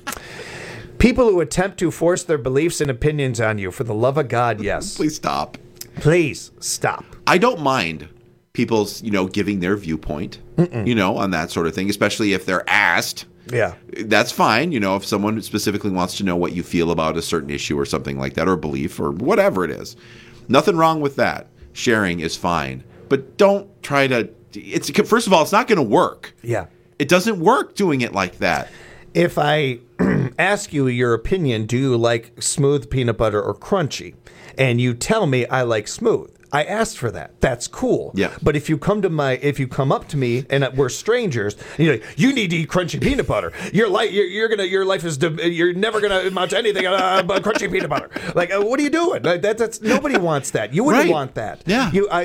People who attempt to force their beliefs and opinions on you, for the love of God, yes. Please stop. Please stop. I don't mind people's, giving their viewpoint, on that sort of thing, especially if they're asked. Yeah. That's fine. If someone specifically wants to know what you feel about a certain issue or something like that, or belief or whatever it is. Nothing wrong with that. Sharing is fine. But don't try to first of all, it's not going to work. Yeah. It doesn't work doing it like that. If I ask you your opinion, do you like smooth peanut butter or crunchy? And you tell me I like smooth. I asked for that. That's cool. Yeah. But if you come up to me and we're strangers, and you're like, you need to eat crunchy peanut butter. Your life you're never gonna amount to anything but crunchy peanut butter. Like, what are you doing? That's nobody wants that. You wouldn't want that. Yeah.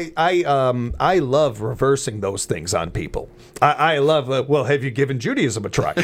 I love reversing those things on people. I love. Have you given Judaism a try?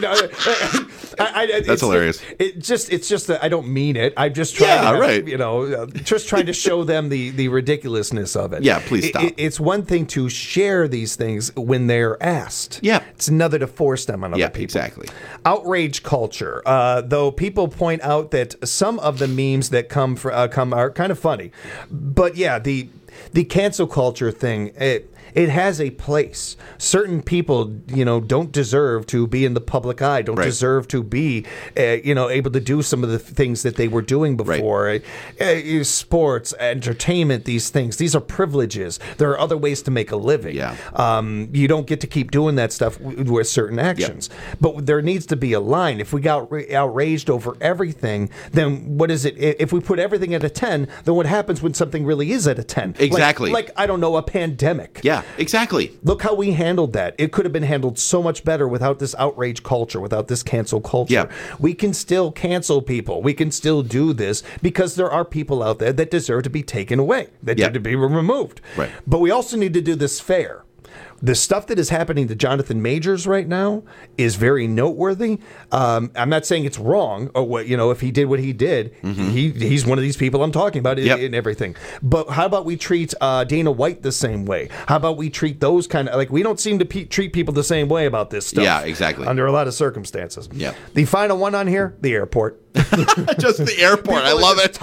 That's hilarious. It's just that I don't mean it. I'm just trying. Just trying to show them the ridiculousness of it. Yeah, please stop. It's one thing to share these things when they're asked. Yeah. It's another to force them on other people. Exactly. Outrage culture. Though people point out that some of the memes that come are kind of funny, but yeah, the cancel culture thing. It has a place. Certain people, don't deserve to be in the public eye, don't deserve to be, able to do some of the things that they were doing before. Sports, entertainment, these things. These are privileges. There are other ways to make a living. You don't get to keep doing that stuff with certain actions. But there needs to be a line. If we got outraged over everything, then what is it? If we put everything at a 10, then what happens when something really is at a 10? Exactly. Like I don't know, a pandemic. Yeah, exactly. Look how we handled that. It could have been handled so much better without this outrage culture, without this cancel culture. Yeah. We can still cancel people. We can still do this because there are people out there that deserve to be taken away, that need to be removed. Right. But we also need to do this fair. The stuff that is happening to Jonathan Majors right now is very noteworthy. I'm not saying it's wrong, or what if he did what he did, he's one of these people I'm talking about in everything. But how about we treat Dana White the same way? How about we treat those kind of we don't seem to treat people the same way about this stuff. Yeah, exactly. Under a lot of circumstances. Yeah. The final one on here, the airport. Just the airport. I love it.